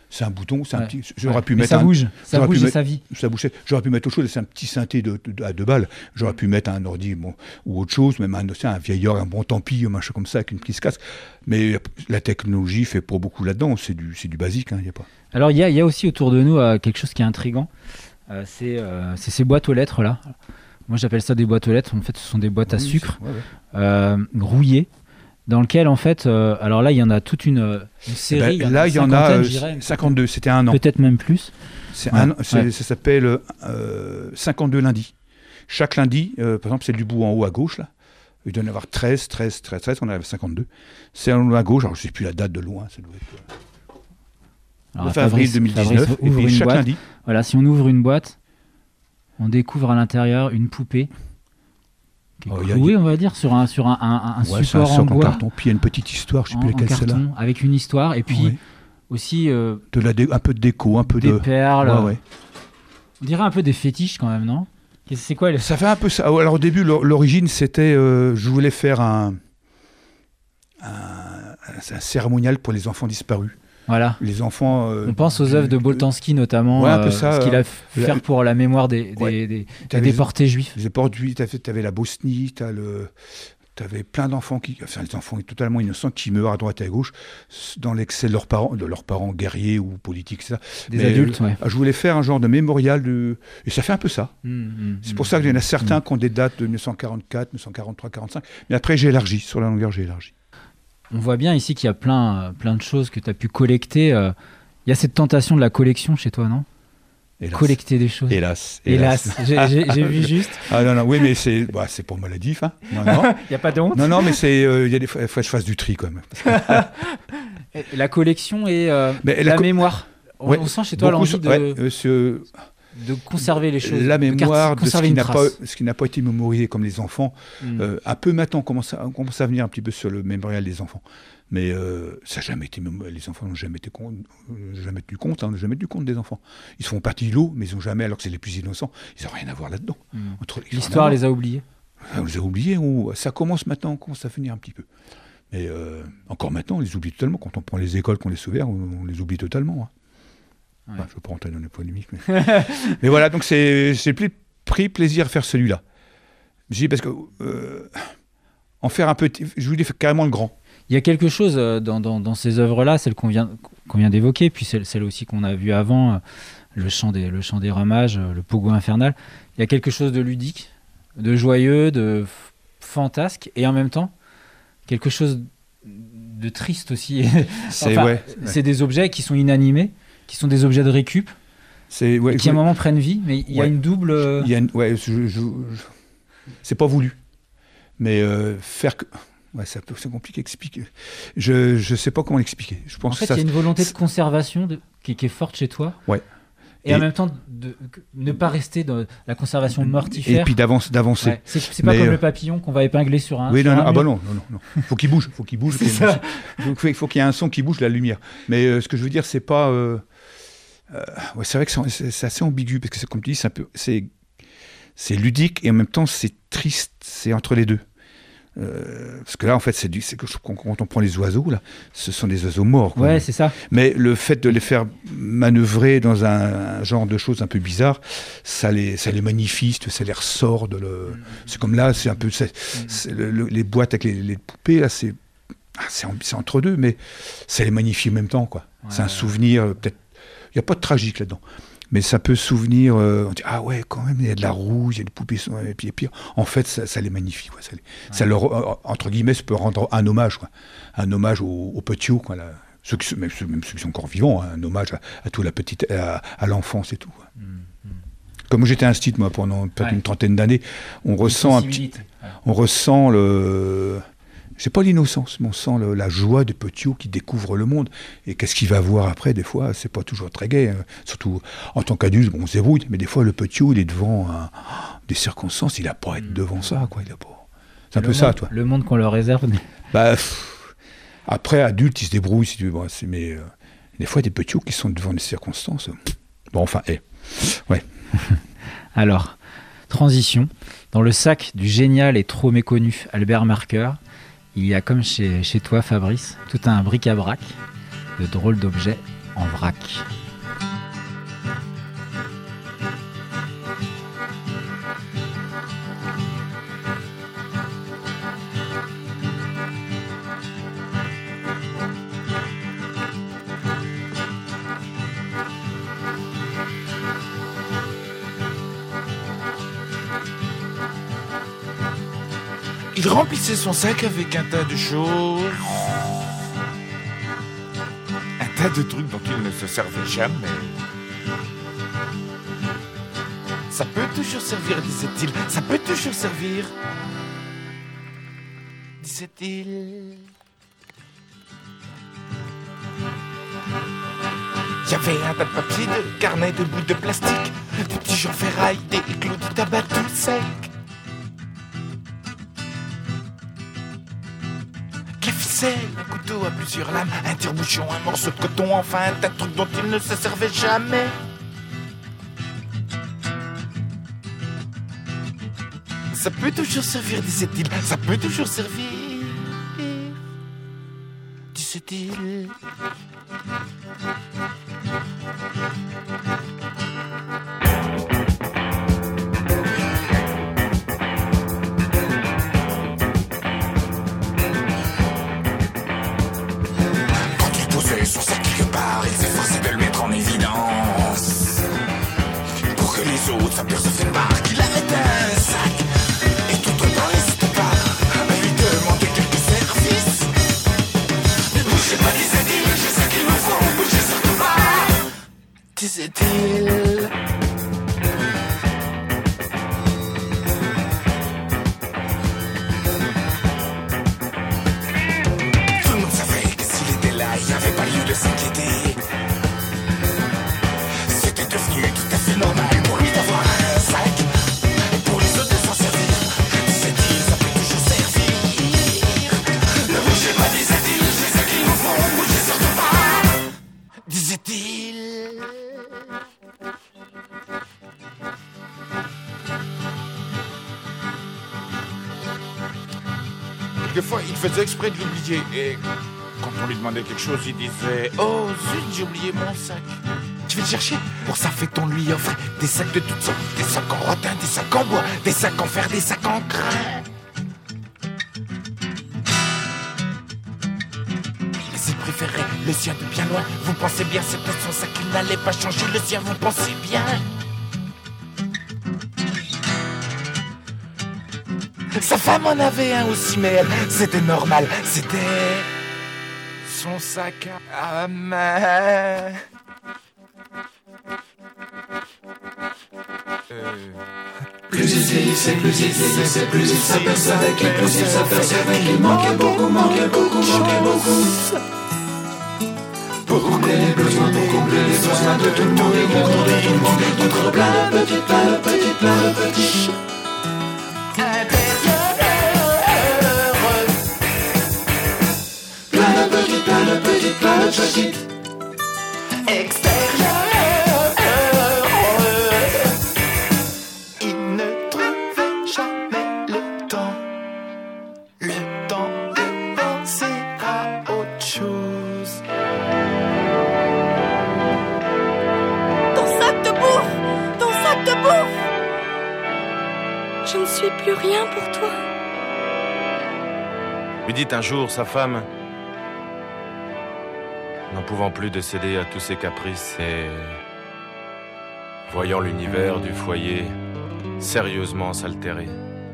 C'est un bouton, c'est un Ouais. petit. J'aurais pu Mais mettre ça bouge, ça j'aurais pu bouge et mettre- ça vit. ça bougeait. J'aurais pu mettre autre chose, c'est un petit synthé à 2 balles. J'aurais pu mettre un ordi ou autre chose, même un vieil orgue, un bon tant pis, un machin comme ça, avec une prise casque. Mais la technologie fait pas beaucoup là-dedans, c'est du basique, y a pas. Alors il y a aussi autour de nous quelque chose qui est intriguant. C'est ces boîtes aux lettres là. Moi j'appelle ça des boîtes aux lettres. En fait, ce sont des boîtes à sucre rouillées, dans lesquelles en fait, alors là il y en a toute une série. Là, il y en a 52. C'était un an. Peut-être même plus. Ça s'appelle 52 lundis. Chaque lundi, par exemple, c'est le bout en haut à gauche là. Il doit y en avoir 13. On arrive à 52. C'est en haut à gauche. Alors je sais plus la date de loin. Ça doit être. Alors, Le avril 2019, Fabrice et ouvre puis une chaque boîte. lundi. Voilà, si on ouvre une boîte, on découvre à l'intérieur une poupée qui est clouée, on va dire, sur un support c'est un en socle en bois, carton. Puis il y a une petite histoire, je sais plus en laquelle c'est là. carton, avec une histoire, et puis Ouais. aussi Un peu de déco, un peu des de. perles. Ouais. On dirait un peu des fétiches quand même, non? C'est quoi les... Ça fait un peu ça. Alors au début, l'origine, c'était, je voulais faire un cérémonial pour les enfants disparus. Voilà. Les enfants. On pense aux œuvres de Boltanski notamment, Ouais, un peu ça, ce qu'il a fait pour la mémoire des déportés juifs. Les déportés, t'avais la Bosnie, t'avais plein d'enfants les enfants totalement innocents qui meurent à droite et à gauche dans l'excès de leurs parents guerriers ou politiques, etc. Des adultes, ouais. Je voulais faire un genre de mémorial et ça fait un peu ça. C'est pour ça qu'il y en a certains qui ont des dates de 1944, 1943, 45. Mais après, j'ai élargi. Sur la longueur, j'ai élargi. On voit bien ici qu'il y a plein de choses que tu as pu collecter. Il y a cette tentation de la collection chez toi, non? Hélas. Collecter des choses. Hélas. J'ai vu juste. Ah non, oui, mais c'est pas maladif. Hein. Non. Il n'y a pas de honte. Non, mais il y a des fois, il faut que je fasse du tri quand même. La collection et Mais la mémoire. Ouais, on sent chez toi l'envie de conserver les choses. La mémoire de ce qui n'a pas été mémorisé comme les enfants. Un peu maintenant, on commence à venir un petit peu sur le mémorial des enfants. Mais ça n'a jamais été les enfants n'ont jamais tenu compte, on n'a jamais tenu compte des enfants. Ils font partie de l'eau, mais ils n'ont jamais, alors que c'est les plus innocents, ils n'ont rien à voir là-dedans. L'histoire les a oubliés. On les a oubliés, ça commence maintenant, on commence à venir un petit peu. Mais encore maintenant, on les oublie totalement. Quand on prend les écoles, qu'on les ouvert, on les oublie totalement. Hein. Ouais. Enfin, je ne veux pas rentrer dans les polémiques. Mais voilà, donc j'ai pris plaisir à faire celui-là. Je dis parce que en faire un petit, je voulais faire carrément le grand. Il y a quelque chose dans ces œuvres-là, celle qu'on vient d'évoquer, puis celle aussi qu'on a vue avant, le chant des ramages, le pogo infernal. Il y a quelque chose de ludique, de joyeux, de fantasque, et en même temps, quelque chose de triste aussi. C'est des objets qui sont inanimés, qui sont des objets de récup, qui à un moment prennent vie, mais il y a une double... c'est pas voulu. Mais faire que... Ouais, c'est compliqué à expliquer. Je sais pas comment l'expliquer. Je pense en fait, il y a une volonté de conservation qui est forte chez toi. Ouais. Et en même temps, de ne pas rester dans la conservation mortifère. Et puis d'avancer. Ouais. C'est pas comme le papillon qu'on va épingler sur un. Oui, sur non, un ah mur. bah non. Faut qu'il bouge. Il faut qu'il y ait un son qui bouge, la lumière. Mais ce que je veux dire, c'est pas. C'est vrai que c'est assez ambigu parce que comme tu dis, c'est ludique et en même temps c'est triste. C'est entre les deux. Parce que là, en fait, quand on prend les oiseaux, là, ce sont des oiseaux morts. Quoi. Ouais, c'est ça. Mais le fait de les faire manœuvrer dans un genre de choses un peu bizarres, ça les magnifie, ça les ressort. C'est comme là, c'est un peu les boîtes avec les poupées, là, c'est entre deux, mais ça les magnifie en même temps. Quoi. Ouais, c'est un souvenir, peut-être. Il n'y a pas de tragique là-dedans. Mais ça peut souvenir, on dit, ah ouais, quand même, il y a de la rouge, il y a des poupées, et puis en fait, ça les magnifie. Quoi. Ça leur, entre guillemets, ça peut rendre un hommage, quoi. Un hommage aux petits, quoi, là. Même ceux qui sont encore vivants, hein, un hommage à toute la petite, à l'enfance et tout. Quoi. Comme j'étais institut, moi, pendant peut-être une trentaine d'années, on ressent c'est pas l'innocence, mais on sent la joie de Petiot qui découvre le monde. Et qu'est-ce qu'il va voir après, des fois, c'est pas toujours très gai. Hein. Surtout en tant qu'adulte, on se débrouille, mais des fois, le Petiot, il est devant des circonstances, il n'a pas à être devant ça, quoi. C'est un peu ça, toi. Le monde qu'on leur réserve. Après, adulte, il se débrouille, si tu veux. Mais des fois, des Petiots qui sont devant des circonstances. Bon, enfin, ouais. Alors, transition. Dans le sac du génial et trop méconnu Albert Marker, il y a, comme chez toi, Fabrice, tout un bric-à-brac de drôles d'objets en vrac. Il remplissait son sac avec un tas de choses. Un tas de trucs dont il ne se servait jamais. Ça peut toujours servir, disait-il. Ça peut toujours servir, disait-il. Il y avait un tas de papier, de carnets, de bouts de plastique, des petits gens ferraille, des clous de tabac tout sec. Un couteau à plusieurs lames, un tire-bouchon, un morceau de coton, enfin un tas de trucs dont il ne se servait jamais. Ça peut toujours servir, disait-il. Ça peut toujours servir, disait-il. Son sac quelque part, il s'efforçait de le mettre en évidence. Pour que les autres s'aperçoivent une barre qu'il avait un sac. Et tout autant n'hésite pas à lui demander quelques services. Ne bougez pas, disait-il, je sais qu'il me faut, bougez surtout pas, disait-il. Il n'y avait pas lieu de s'inquiéter. C'était devenu tout à fait normal pour lui d'avoir un sac. Et pour les autres de s'en servir. Disait-il, ça peut toujours servir. Ne bougez pas, disait-il, je sais qu'il me faut, bougez surtout pas, disait-il. Quelquefois, il faisait exprès de l'oublier et... quand on lui demandait quelque chose, il disait « Oh zut, j'ai oublié mon sac. Tu veux le chercher ?» Pour ça, fait-on lui offre des sacs de toutes sortes. Des sacs en rotin, des sacs en bois, des sacs en fer, des sacs en crin. Mais il préférait le sien de bien loin. Vous pensez bien, c'était son sac, il n'allait pas changer le sien, vous pensez bien. Sa femme en avait un aussi, mais elle, c'était normal, c'était... son sac à main. Plus il sait, plus il sait, plus il s'apercevait qu'il manquait beaucoup. Pour combler les besoins de tout le monde, il manquait d'autres plein de petits. Plein de petites extérieures. Il ne trouvait jamais le temps de penser à autre chose. Ton sac de bouffe. Je ne suis plus rien pour toi. Lui dit un jour sa femme, n'en pouvant plus de céder à tous ses caprices et voyant l'univers du foyer sérieusement s'altérer.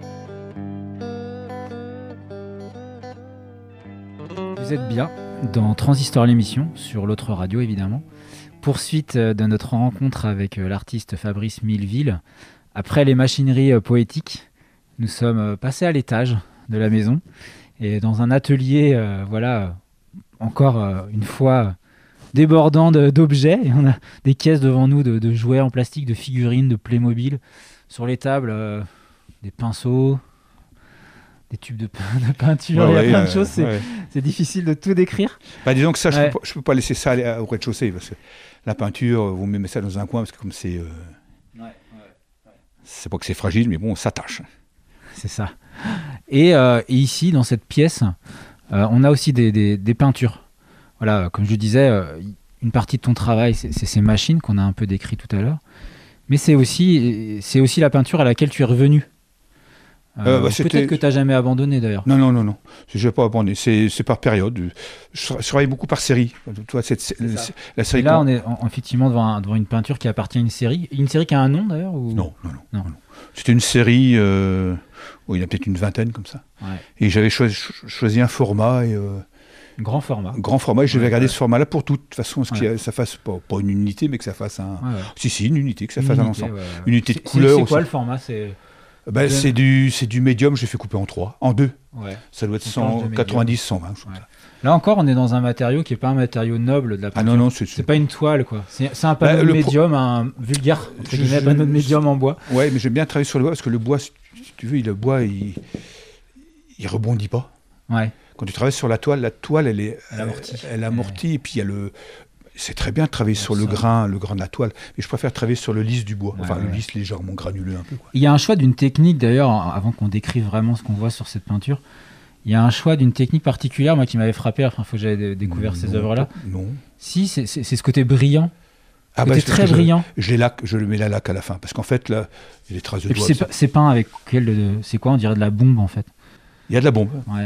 Vous êtes bien dans Transistor l'émission, sur l'autre radio évidemment. Poursuite de notre rencontre avec l'artiste Fabrice Milleville. Après les machineries poétiques, nous sommes passés à l'étage de la maison et dans un atelier, encore une fois débordant d'objets. Et on a des caisses devant nous de jouets en plastique, de figurines, de Playmobil. Sur les tables, des pinceaux, des tubes de peinture, il y a plein de choses. C'est difficile de tout décrire. Bah, disons que ça, je peux pas laisser ça aller au rez-de-chaussée. Parce que la peinture, vous mettez ça dans un coin, parce que comme c'est... c'est pas que c'est fragile, mais bon, ça tâche. C'est ça. Et ici, dans cette pièce, on a aussi des peintures. Voilà, comme je disais, une partie de ton travail, c'est ces machines qu'on a un peu décrites tout à l'heure. Mais c'est aussi la peinture à laquelle tu es revenu. Peut-être que tu n'as jamais abandonné d'ailleurs. Non. Je n'ai pas abandonné. C'est par période. Je travaille beaucoup par série. Toi, la série. Et là, on est effectivement devant une peinture qui appartient à une série. Une série qui a un nom d'ailleurs ou... Non. C'était une série, il y en a peut-être une vingtaine comme ça. Ouais. Et j'avais choisi un format. Grand format. Grand format, et je vais regarder ce format-là pour tout. De toute façon, que ça fasse pas une unité, mais que ça fasse un. Ouais. Si, une unité, que ça fasse un ensemble. Une unité de couleur. C'est quoi le format? C'est du médium, j'ai fait couper en deux. Ouais. Ça doit être 190, 120. Là encore, on est dans un matériau qui n'est pas un matériau noble de la peinture. Ah non, c'est pas une toile, quoi. C'est un panneau de médium, un vulgaire panneau de médium en bois. Ouais, mais j'aime bien travailler sur le bois parce que le bois, si tu veux, le bois, il rebondit pas. Ouais. Quand tu travailles sur la toile, elle amortit, et puis il y a c'est très bien de travailler sur le grain de la toile, mais je préfère travailler sur le lisse du bois, le lisse légèrement granuleux un peu. Quoi. Il y a un choix d'une technique d'ailleurs, avant qu'on décrive vraiment ce qu'on voit sur cette peinture, il y a un choix d'une technique particulière, moi qui m'avait frappé la première fois que j'avais découvert ces œuvres-là. Non. Si, c'est ce côté brillant. C'est très brillant. Je le mets la laque à la fin, parce qu'en fait, là, il y a des traces de doigts. Et puis c'est peint avec c'est quoi? On dirait de la bombe en fait. Il y a de la bombe. Ouais.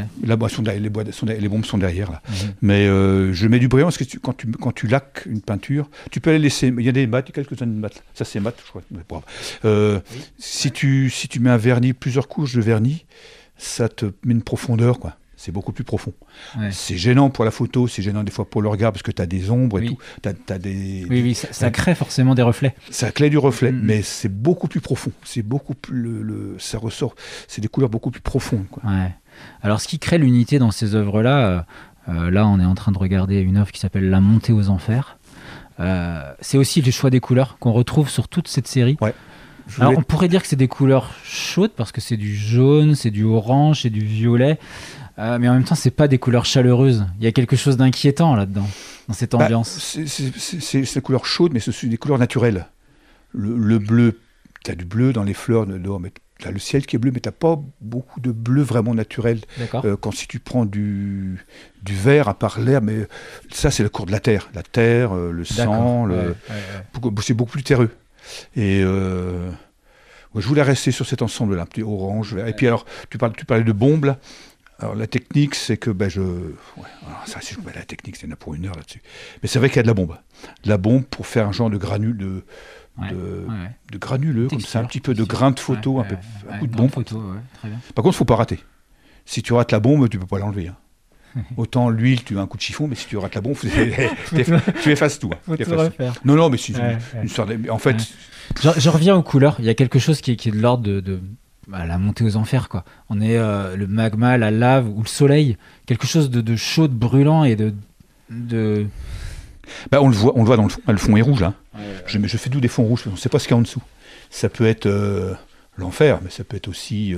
Les bombes sont derrière là. Mais je mets du brillant parce que quand tu laques une peinture, tu peux aller laisser. Il y a des mattes, quelques-uns de mattes. Ça c'est mat, je crois. Mais bravo. Si tu mets un vernis, plusieurs couches de vernis, ça te met une profondeur, quoi. C'est beaucoup plus profond. Ouais. C'est gênant pour la photo, c'est gênant des fois pour le regard parce que tu as des ombres et tout. T'as des... Oui, ça crée forcément des reflets. Ça crée du reflet, mais c'est beaucoup plus profond. C'est beaucoup plus ça ressort. C'est des couleurs beaucoup plus profondes, quoi. Ouais. Alors, ce qui crée l'unité dans ces œuvres-là, là, on est en train de regarder une œuvre qui s'appelle La Montée aux Enfers. C'est aussi le choix des couleurs qu'on retrouve sur toute cette série. Ouais. Alors, on pourrait dire que c'est des couleurs chaudes parce que c'est du jaune, c'est du orange, c'est du violet. Mais en même temps, c'est pas des couleurs chaleureuses. Il y a quelque chose d'inquiétant là-dedans, dans cette ambiance. C'est des couleurs chaudes, mais ce sont des couleurs naturelles. Le bleu, tu as du bleu dans les fleurs dehors, mais tu as le ciel qui est bleu, mais tu n'as pas beaucoup de bleu vraiment naturel. Si tu prends du vert, à part l'air, mais ça, c'est la couleur de la terre. La terre, le sang, c'est beaucoup plus terreux. Et je voulais rester sur cet ensemble-là, un petit orange, vert. Et puis alors, tu parlais de bombes, là. Alors la technique, c'est que si je mets la technique, c'est pour une heure là-dessus. Mais c'est vrai qu'il y a de la bombe. De la bombe pour faire un genre de granule, de granuleux, comme ça, un petit peu de grain de photo, un coup de bombe. Très bien. Par contre, il ne faut pas rater. Si tu rates la bombe, tu ne peux pas l'enlever. Hein. Autant l'huile, tu as un coup de chiffon, mais si tu rates la bombe, tu effaces tout. Faut tout refaire. Non, mais si. Une sorte en fait. Je reviens aux couleurs. Il y a quelque chose qui est de l'ordre de la montée aux enfers, quoi. On est le magma, la lave ou le soleil, quelque chose de chaud, de brûlant et de... on le voit dans le fond. Le fond est rouge, là. Je fais d'où des fonds rouges, on ne sait pas ce qu'il y a en dessous. Ça peut être l'enfer, mais ça peut être aussi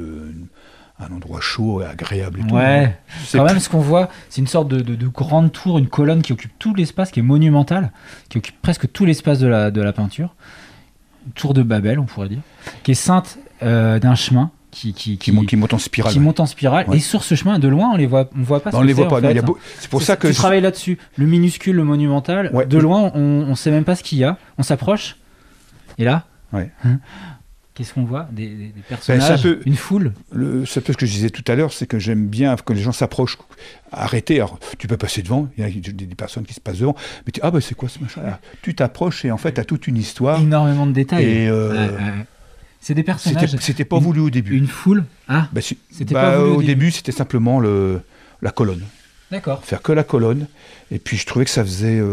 un endroit chaud et agréable et tout. Ouais. Quand même, ce qu'on voit, c'est une sorte de grande tour, une colonne qui occupe tout l'espace, qui est monumentale, qui occupe presque tout l'espace de la peinture. Une tour de Babel, on pourrait dire, qui est ceinte d'un chemin qui monte en spirale. Ouais. Et sur ce chemin, de loin, on voit pas. On les voit pas. C'est pour ça que tu travailles là-dessus. Le minuscule, le monumental. Ouais. De loin, on sait même pas ce qu'il y a. On s'approche. Et là, qu'est-ce qu'on voit? Des personnages, une foule. C'est ce que je disais tout à l'heure, c'est que j'aime bien que les gens s'approchent. Arrêter. Alors, tu peux passer devant. Il y a des personnes qui se passent devant. Mais c'est quoi ce machin là? Tu t'approches et en fait, tu as toute une histoire. Énormément de détails. Et c'est des personnages. C'était pas voulu au début. Une foule. C'était pas voulu au début. C'était simplement la colonne. D'accord. Faire que la colonne. Et puis je trouvais que ça faisait.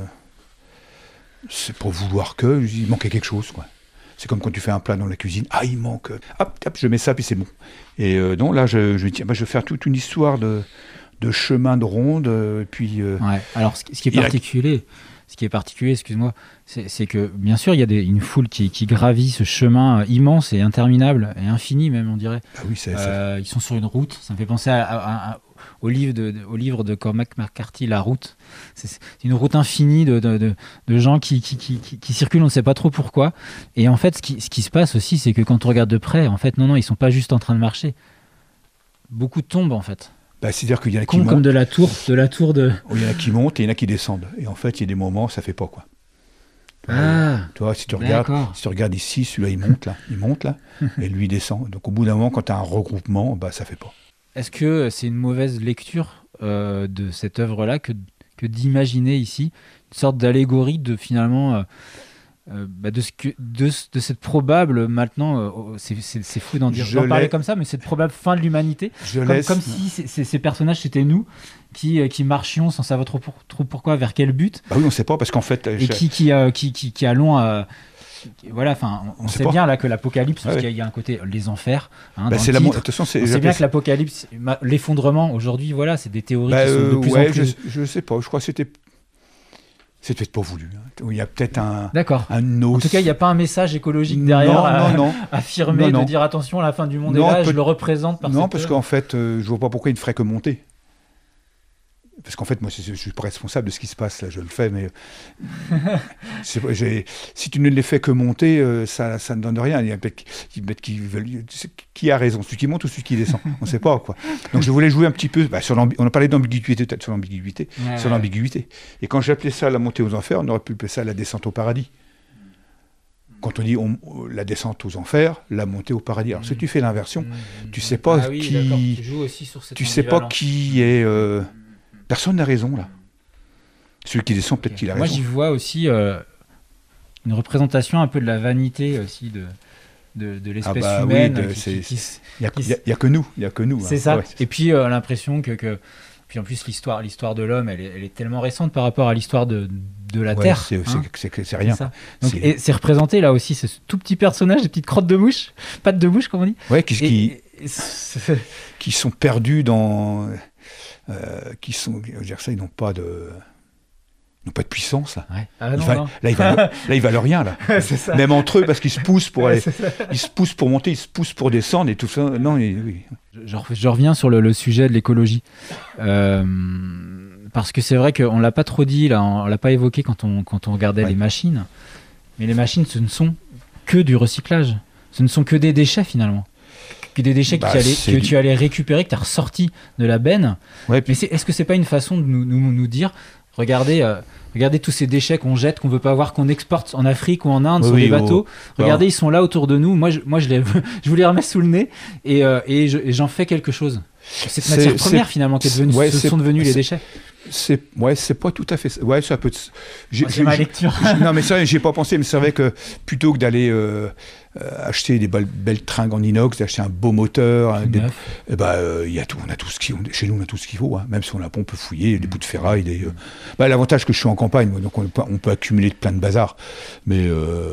C'est pour vouloir il manquait quelque chose, quoi. C'est comme quand tu fais un plat dans la cuisine. Ah, il manque. Hop, je mets ça, puis c'est bon. Et non, là, je vais faire toute une histoire de chemin de ronde. Et puis. Alors, ce qui est particulier, excuse-moi, c'est que bien sûr il y a une foule qui gravit ce chemin immense et interminable et infini même, on dirait. Ah oui, ils sont sur une route. Ça me fait penser au livre de Cormac McCarthy, La Route. C'est une route infinie de gens qui circulent, on ne sait pas trop pourquoi. Et en fait, ce qui se passe aussi, c'est que quand on regarde de près, en fait, non, ils sont pas juste en train de marcher. Beaucoup tombent en fait. Bah, c'est-à-dire qu'il y en a qui Comme montent, de la tour de. il y en a qui montent et il y en a qui descendent. Et en fait, il y a des moments, ça fait pas quoi. Ah, Tu vois, si tu d'accord. regardes ici, celui-là, il monte là, et lui il descend. Donc au bout d'un moment, quand tu as un regroupement, bah ça fait pas. Est-ce que c'est une mauvaise lecture de cette œuvre-là que d'imaginer ici une sorte d'allégorie de finalement de cette probable maintenant c'est fou d'en parler comme ça, mais cette probable fin de l'humanité, comme si ces personnages c'était nous qui marchions sans savoir trop pourquoi, vers quel but. Bah oui, on sait pas parce qu'en fait et qui allons voilà, enfin, on sait bien là que l'apocalypse, parce qu'il y a un côté les enfers. Hein, bah, dans c'est le titre. attention, on sait bien que l'apocalypse, l'effondrement aujourd'hui, voilà, c'est des théories bah, qui sont de plus en plus. Je sais pas, je crois que c'était peut-être pas voulu. Hein. Il y a peut-être un os. En tout cas, il n'y a pas un message écologique derrière non. affirmé de dire attention, la fin du monde est là, je le représente par non, parce qu'en fait, je vois pas pourquoi il ne ferait que monter. Parce qu'en fait, moi, je suis pas responsable de ce qui se passe, là, je le fais, mais si tu ne les fais que monter, ça ne donne rien. Il y a peut-être qui a raison, celui qui monte ou celui qui descend. On ne sait pas, quoi. Donc, je voulais jouer un petit peu, on a parlé d'ambiguïté, peut-être sur l'ambiguïté, l'ambiguïté. Et quand j'appelais ça la montée aux enfers, on aurait pu appeler ça la descente au paradis. Quand on dit la descente aux enfers, la montée au paradis. Alors, si tu fais l'inversion, tu sais pas tu sais pas qui est... Personne n'a raison, là. Celui qui descend, peut-être qu'il a raison. Moi, j'y vois aussi une représentation un peu de la vanité aussi de l'espèce humaine. Il n'y a que nous. C'est ça. Ouais. Et puis, l'impression que... Puis en plus, l'histoire de l'homme, elle est tellement récente par rapport à l'histoire de la Terre. C'est rien. Ça. Donc, et c'est représenté, là aussi, ce tout petit personnage, des petites crottes de mouche, pattes de mouche, comme on dit. Ouais, qui sont perdus dans... ils n'ont pas de puissance là. Ouais. Là, ils valent rien là. C'est ça. Même entre eux, parce qu'ils se poussent pour aller, ils se poussent pour monter, ils se poussent pour descendre et tout ça. Non, oui. Je reviens sur le sujet de l'écologie, parce que c'est vrai qu'on l'a pas trop dit là, on l'a pas évoqué quand on regardait les machines. Mais les machines, ce ne sont que du recyclage. Ce ne sont que des déchets finalement. Des déchets que tu allais récupérer, que tu as ressorti de la benne. Ouais, mais est-ce que c'est pas une façon de nous dire, regardez tous ces déchets qu'on jette, qu'on veut pas avoir, qu'on exporte en Afrique ou en Inde sur des bateaux. Regardez, ils sont là autour de nous. Moi, je vous les remets sous le nez et j'en fais quelque chose. Cette matière première finalement qui est devenue, sont devenus les déchets. C'est pas tout à fait ça. Ouais, ça peut. C'est ma lecture. Non, mais ça, j'y ai pas pensé. Mais c'est vrai que plutôt que d'aller acheter des belles tringues en inox, d'acheter un beau moteur, y a tout. On a tout chez nous, on a tout ce qu'il faut. Hein. Même si on peut fouiller des bouts de ferraille. L'avantage que je suis en campagne, moi, donc on peut accumuler plein de bazar. Mais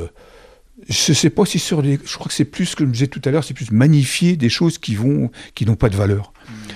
je sais pas si je crois que c'est plus ce que je disais tout à l'heure, c'est plus magnifier des choses qui n'ont pas de valeur.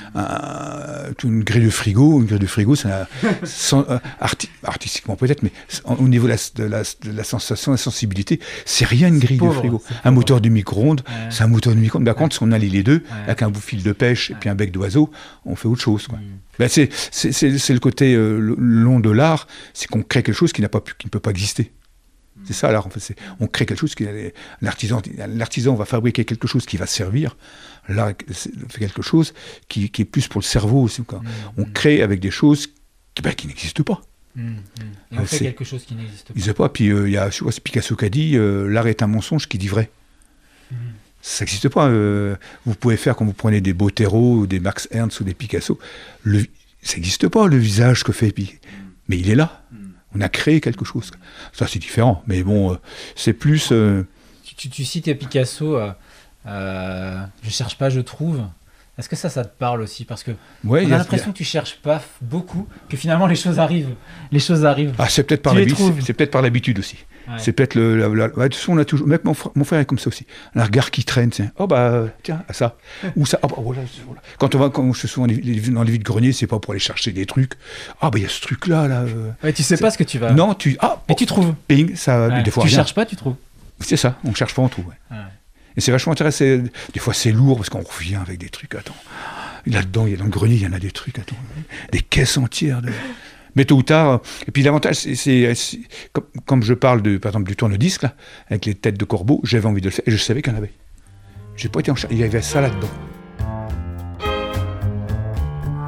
Une grille de frigo, ça artistiquement peut-être, mais au niveau de la sensation, de la sensibilité, c'est rien une grille de frigo. Un moteur de micro-ondes, c'est un moteur de micro-ondes. Par contre, si on allie les deux, avec un bout de fil de pêche et puis un bec d'oiseau, on fait autre chose. Quoi. C'est le côté long de l'art, c'est qu'on crée quelque chose qui ne peut pas exister. C'est ça l'art, en fait. On crée quelque chose l'artisan va fabriquer quelque chose qui va servir. L'art fait quelque chose qui est plus pour le cerveau aussi. On crée avec des choses qui n'existent pas. Et on fait quelque chose qui n'existe pas. Il ne sait pas. Puis il y a Picasso qui a dit l'art est un mensonge qui dit vrai. Ça n'existe pas. Vous pouvez faire quand vous prenez des Botero ou des Max Ernst ou des Picasso. Ça n'existe pas le visage que fait. Mais il est là. On a créé quelque chose. Ça, c'est différent. Mais bon, c'est plus... Tu cites Picasso, je cherche pas, je trouve. Est-ce que ça te parle aussi ? Parce que on a l'impression que tu cherches pas beaucoup, que finalement les choses arrivent. Ah, c'est peut-être par l'habitude aussi. Ouais. C'est peut-être de toute façon, on a toujours... Même mon frère est comme ça aussi. Un regard qui traîne, tiens, ça. Ou ça. Voilà. Quand je suis souvent dans les vides-greniers, c'est pas pour aller chercher des trucs. Il y a ce truc-là. Là, ouais, tu sais pas ce que tu vas... Non, mais tu trouves. Ping, ça, des fois, tu cherches pas, tu trouves. C'est ça, on cherche pas, on trouve. Ouais. Et c'est vachement intéressant. Des fois, c'est lourd parce qu'on revient avec des trucs. Attends, là-dedans, dans le grenier, il y en a des trucs. Attends, des caisses entières. Mais tôt ou tard. Et puis l'avantage, c'est comme je parle par exemple du tourne-disque là, avec les têtes de corbeau, j'avais envie de le faire et je savais qu'il y en avait. J'ai pas été en charge. Il y avait ça là-dedans.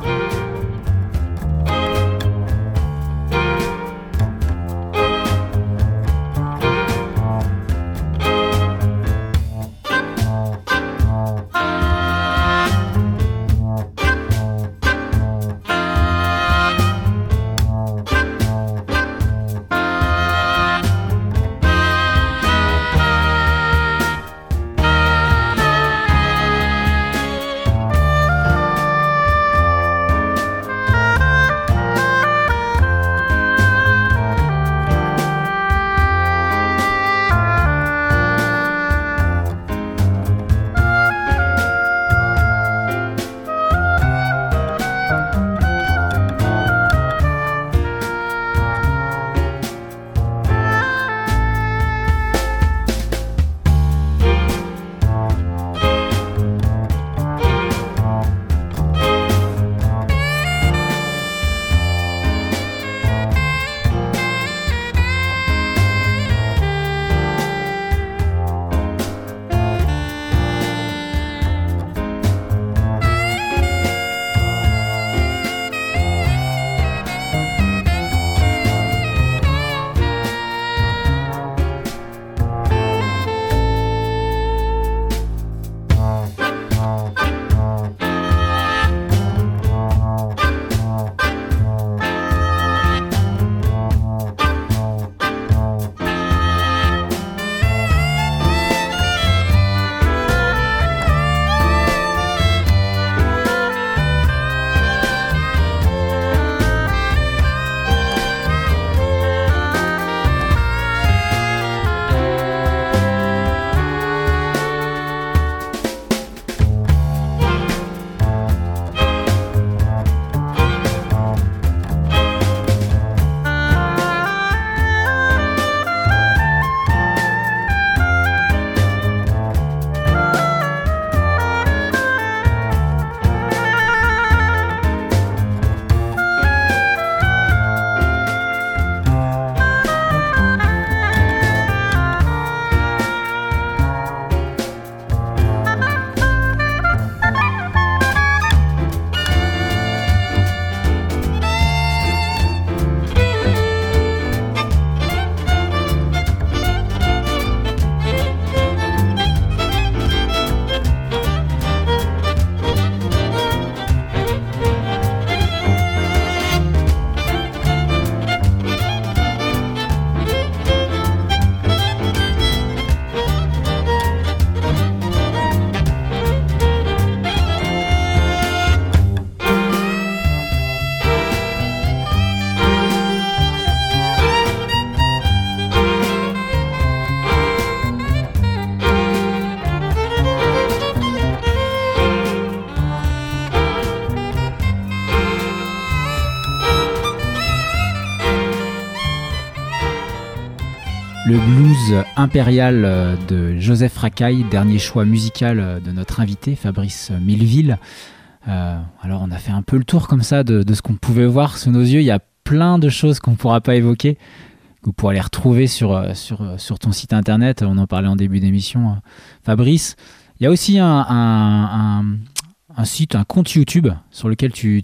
blues impérial de Joseph Racaille, dernier choix musical de notre invité Fabrice Milleville. Alors on a fait un peu le tour comme ça de ce qu'on pouvait voir sous nos yeux. Il y a plein de choses qu'on ne pourra pas évoquer, que vous pourrez les retrouver sur ton site internet. On en parlait en début d'émission, Fabrice. Il y a aussi un site, un compte YouTube sur lequel tu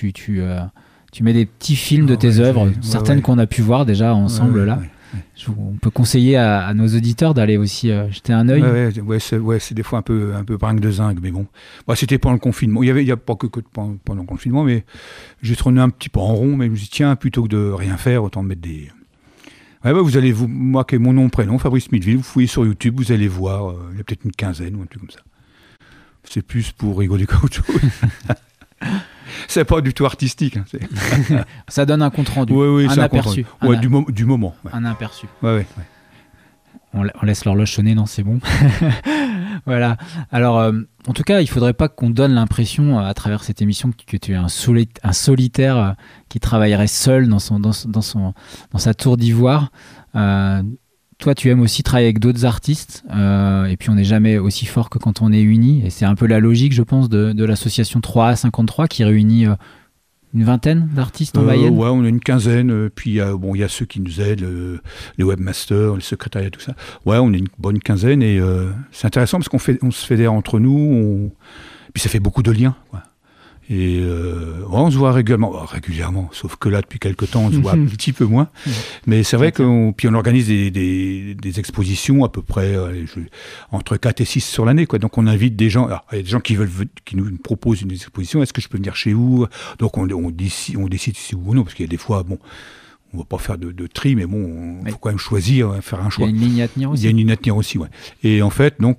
mets des petits films de tes œuvres, certaines qu'on a pu voir déjà ensemble là. On peut conseiller à nos auditeurs d'aller aussi jeter un œil. C'est des fois un peu brinque de zinc, mais bon. C'était pendant le confinement. Il y a pas que pendant le confinement, mais j'ai tourné un petit peu en rond, mais je me suis dit, tiens, plutôt que de rien faire, autant mettre des... vous allez vous marquer mon nom, prénom, Fabrice Milleville, vous fouillez sur YouTube, vous allez voir, il y a peut-être une quinzaine ou un truc comme ça. C'est plus pour rigoler qu'autre chose. C'est pas du tout artistique. Ça donne un compte rendu, un aperçu. Du moment. Ouais. Un aperçu. Ouais. On laisse l'horloge sonner, non, c'est bon. Voilà. Alors, en tout cas, il faudrait pas qu'on donne l'impression, à travers cette émission, que tu es un solitaire qui travaillerait seul dans sa tour d'ivoire. Toi, tu aimes aussi travailler avec d'autres artistes, et puis on n'est jamais aussi fort que quand on est unis. Et c'est un peu la logique, je pense, de l'association 3A53 qui réunit une vingtaine d'artistes en Mayenne. Ouais, on a une quinzaine. Puis il y a ceux qui nous aident, les webmasters, les secrétariats, tout ça. Ouais, on est une bonne quinzaine et c'est intéressant parce on se fédère entre nous. Puis ça fait beaucoup de liens, quoi. Et on se voit régulièrement, sauf que là, depuis quelques temps, on se voit un petit peu moins. Mais c'est vrai qu'on organise des expositions à peu près entre 4 et 6 sur l'année, quoi. Donc on invite des gens. Il y a des gens qui nous proposent une exposition. Est-ce que je peux venir chez vous? Donc on décide si oui ou non, parce qu'il y a des fois, on ne va pas faire de tri, mais bon, il faut quand même choisir, faire un choix. Il y a une ligne à tenir aussi. Il y a une ligne à tenir aussi, ouais. Et en fait, donc,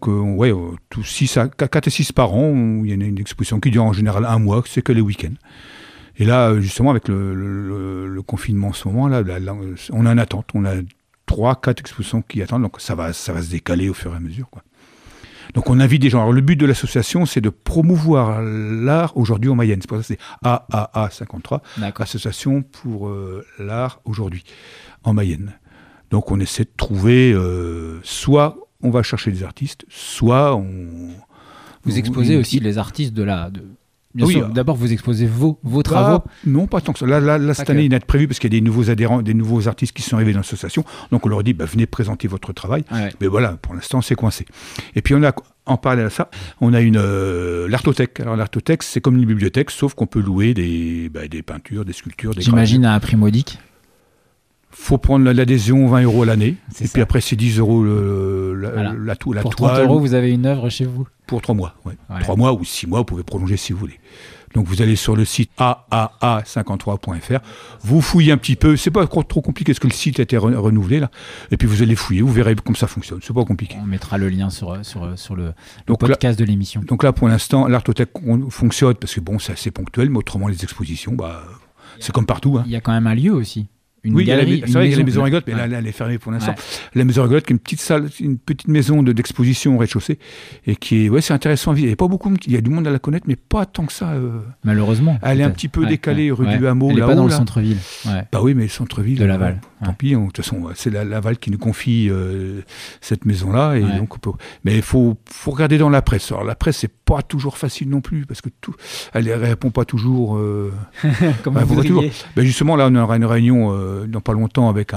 4 et 6 par an, il y a une exposition qui dure en général un mois, c'est que les week-ends. Et là, justement, avec le confinement en ce moment, là, on a une attente. On a 3-4 expositions qui attendent, donc ça va se décaler au fur et à mesure, quoi. Donc on invite des gens. Alors le but de l'association, c'est de promouvoir l'art aujourd'hui en Mayenne. C'est pour ça que c'est AAA53, Association pour l'art aujourd'hui en Mayenne. Donc on essaie de trouver, soit on va chercher des artistes, soit on... Vous exposez aussi les artistes Bien sûr, d'abord vous exposez vos travaux. Non, pas tant que ça. Là cette année, il est prévu parce qu'il y a des nouveaux adhérents, des nouveaux artistes qui sont arrivés dans l'association. Donc on leur dit, venez présenter votre travail. Ouais. Mais voilà, pour l'instant, c'est coincé. Et puis en parallèle à ça, on a l'artothèque. Alors l'artothèque, c'est comme une bibliothèque, sauf qu'on peut louer des peintures, des sculptures, des J'imagine à un prix modique. Faut prendre l'adhésion 20 € à l'année. Puis après, c'est 10 € la toile. Pour 30 €, vous avez une œuvre chez vous? Pour 3 mois, ouais. 3 mois ou 6 mois, vous pouvez prolonger si vous voulez. Donc vous allez sur le site aaa53.fr, vous fouillez un petit peu, c'est pas trop compliqué parce que le site a été renouvelé là, et puis vous allez fouiller, vous verrez comme ça fonctionne, c'est pas compliqué. On mettra le lien sur le podcast de l'émission. Donc là pour l'instant, l'artothèque fonctionne parce que c'est assez ponctuel, mais autrement les expositions, c'est comme partout. Il y a quand même un lieu aussi. C'est vrai qu'il y a la maison rigolote, mais là, elle est fermée pour l'instant. La maison rigolote, qui est une petite salle, une petite maison d'exposition au rez-de-chaussée, et qui est, c'est intéressant à vivre. Il y a du monde à la connaître, mais pas tant que ça. Malheureusement. Elle est un petit peu décalée, rue du Hameau, elle là-haut. Elle n'est pas dans le centre-ville. Bah oui, mais le centre-ville. De Laval. Tant pis, de toute façon, c'est Laval qui nous confie cette maison-là. Et donc, mais il faut regarder dans la presse. Alors, la presse, c'est pas toujours facile non plus, parce que elle répond pas toujours. Comme vous voudriez. Justement, là, on aura une réunion dans pas longtemps avec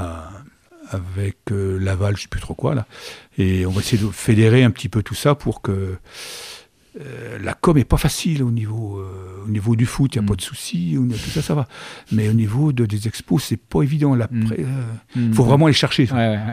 Laval, je sais plus trop quoi là, et on va essayer de fédérer un petit peu tout ça pour que la com est pas facile au niveau du foot, il n'y a pas de souci, tout ça va, mais au niveau des expos c'est pas évident. Faut vraiment les chercher.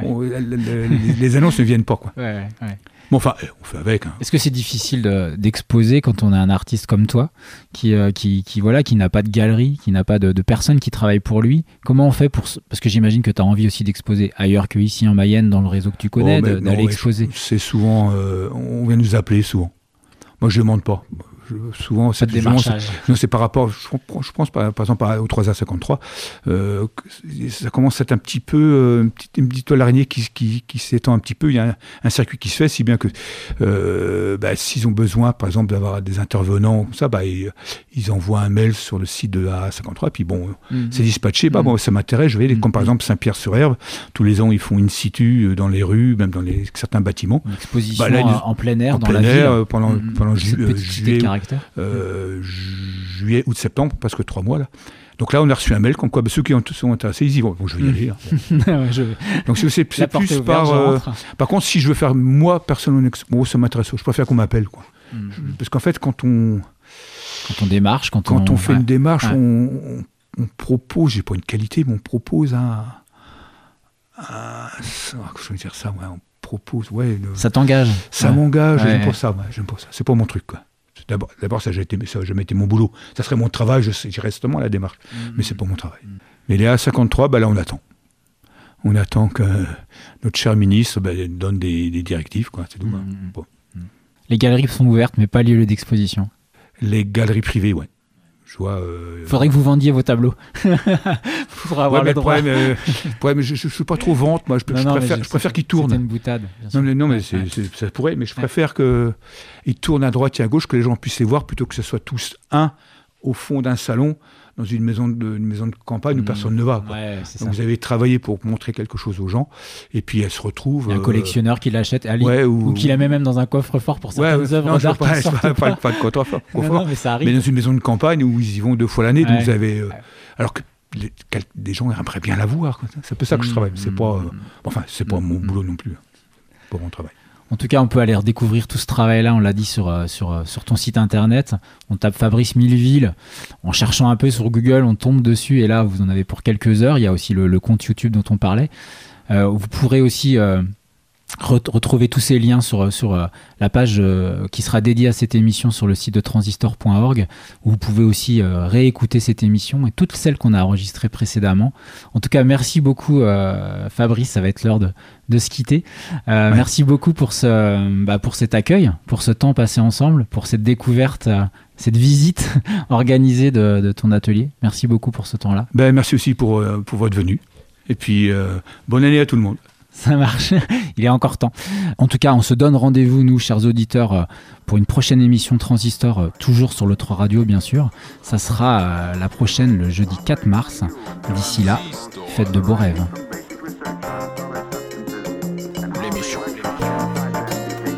Les annonces ne viennent pas, quoi. Bon, enfin, on fait avec. Est-ce que c'est difficile d'exposer quand on a un artiste comme toi qui n'a pas de galerie, qui n'a pas de personnes qui travaillent pour lui? Comment on fait parce que j'imagine que tu as envie aussi d'exposer ailleurs qu'ici en Mayenne, dans le réseau que tu connais, d'aller exposer. C'est souvent, on vient nous appeler souvent. Moi, je demande pas. Souvent, Pas de démarchage. c'est par rapport, je pense par exemple au 3A53, ça commence à être un petit peu une petite toile d'araignée qui s'étend un petit peu. Il y a un circuit qui se fait, si bien que s'ils ont besoin, par exemple, d'avoir des intervenants comme ça, ils envoient un mail sur le site de la A53, puis bon, c'est dispatché. Bon, ça m'intéresse. Je vais, comme par exemple Saint-Pierre-sur-Herve, tous les ans, ils font in situ dans les rues, même dans certains bâtiments. Une exposition en plein air dans la ville. Pendant juillet, août, septembre, presque 3 mois là. Donc là, on a reçu un mail comme quoi ceux qui sont intéressés, ils y vont. Bon, je vais y aller. Donc c'est plus par contre, si je veux faire moi personnellement, ça m'intéresse. Je préfère qu'on m'appelle, quoi. Parce qu'en fait, quand on démarche, quand on fait une démarche, on propose. J'ai pas une qualité, mais on propose je veux dire ça, ouais. On propose, ouais. Ça t'engage. Ça m'engage. J'aime pas ça. Ouais, j'aime pas ça. C'est pas mon truc, quoi. D'abord, ça n'a jamais été mon boulot. Ça serait mon travail, j'irais justement à la démarche. Mais c'est pas mon travail. Mais les A53, là, on attend. On attend que notre cher ministre donne des directives, quoi. C'est tout. Bon. Les galeries sont ouvertes, mais pas lieu d'exposition. Les galeries privées, ouais. Je vois. Faudrait que vous vendiez vos tableaux pour avoir le droit. Le problème, je suis pas trop vente, moi. Je préfère qu'ils tournent. C'est une boutade. Non, mais ça pourrait. Mais je préfère qu'ils tournent à droite et à gauche, que les gens puissent les voir, plutôt que ce soit tous au fond d'un salon, dans une maison de campagne où personne ne va. Ouais, donc vous avez travaillé pour montrer quelque chose aux gens, et puis elles se retrouvent. Un collectionneur qui l'achète, ou qui la met même dans un coffre-fort pour certaines œuvres d'art. Pas de coffre-fort. Mais ça arrive. Mais dans une maison de campagne où ils y vont 2 fois l'année, donc vous avez. Alors que des gens aimeraient bien la voir. C'est un peu ça que je travaille. C'est pas. C'est pas mon boulot non plus. Pas mon travail. En tout cas, on peut aller redécouvrir tout ce travail-là, on l'a dit sur ton site internet. On tape Fabrice Milleville. En cherchant un peu sur Google, on tombe dessus et là, vous en avez pour quelques heures. Il y a aussi le compte YouTube dont on parlait. Vous pourrez aussi retrouver tous ces liens sur la page qui sera dédiée à cette émission sur le site de transistor.org, où vous pouvez aussi réécouter cette émission et toutes celles qu'on a enregistrées précédemment. En tout cas, merci beaucoup Fabrice, ça va être l'heure de se quitter. Merci beaucoup pour cet accueil, pour ce temps passé ensemble, pour cette découverte, cette visite organisée de ton atelier. Merci beaucoup pour ce temps-là. Merci aussi pour votre venue. Et puis, bonne année à tout le monde. Ça marche, il est encore temps. En tout cas, on se donne rendez-vous, nous, chers auditeurs, pour une prochaine émission Transistor, toujours sur le 3 Radio, bien sûr. Ça sera la prochaine, le jeudi 4 mars. D'ici là, faites de beaux rêves.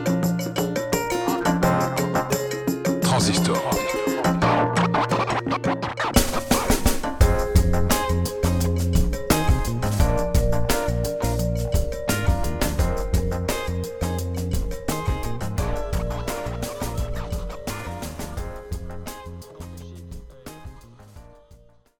Transistor.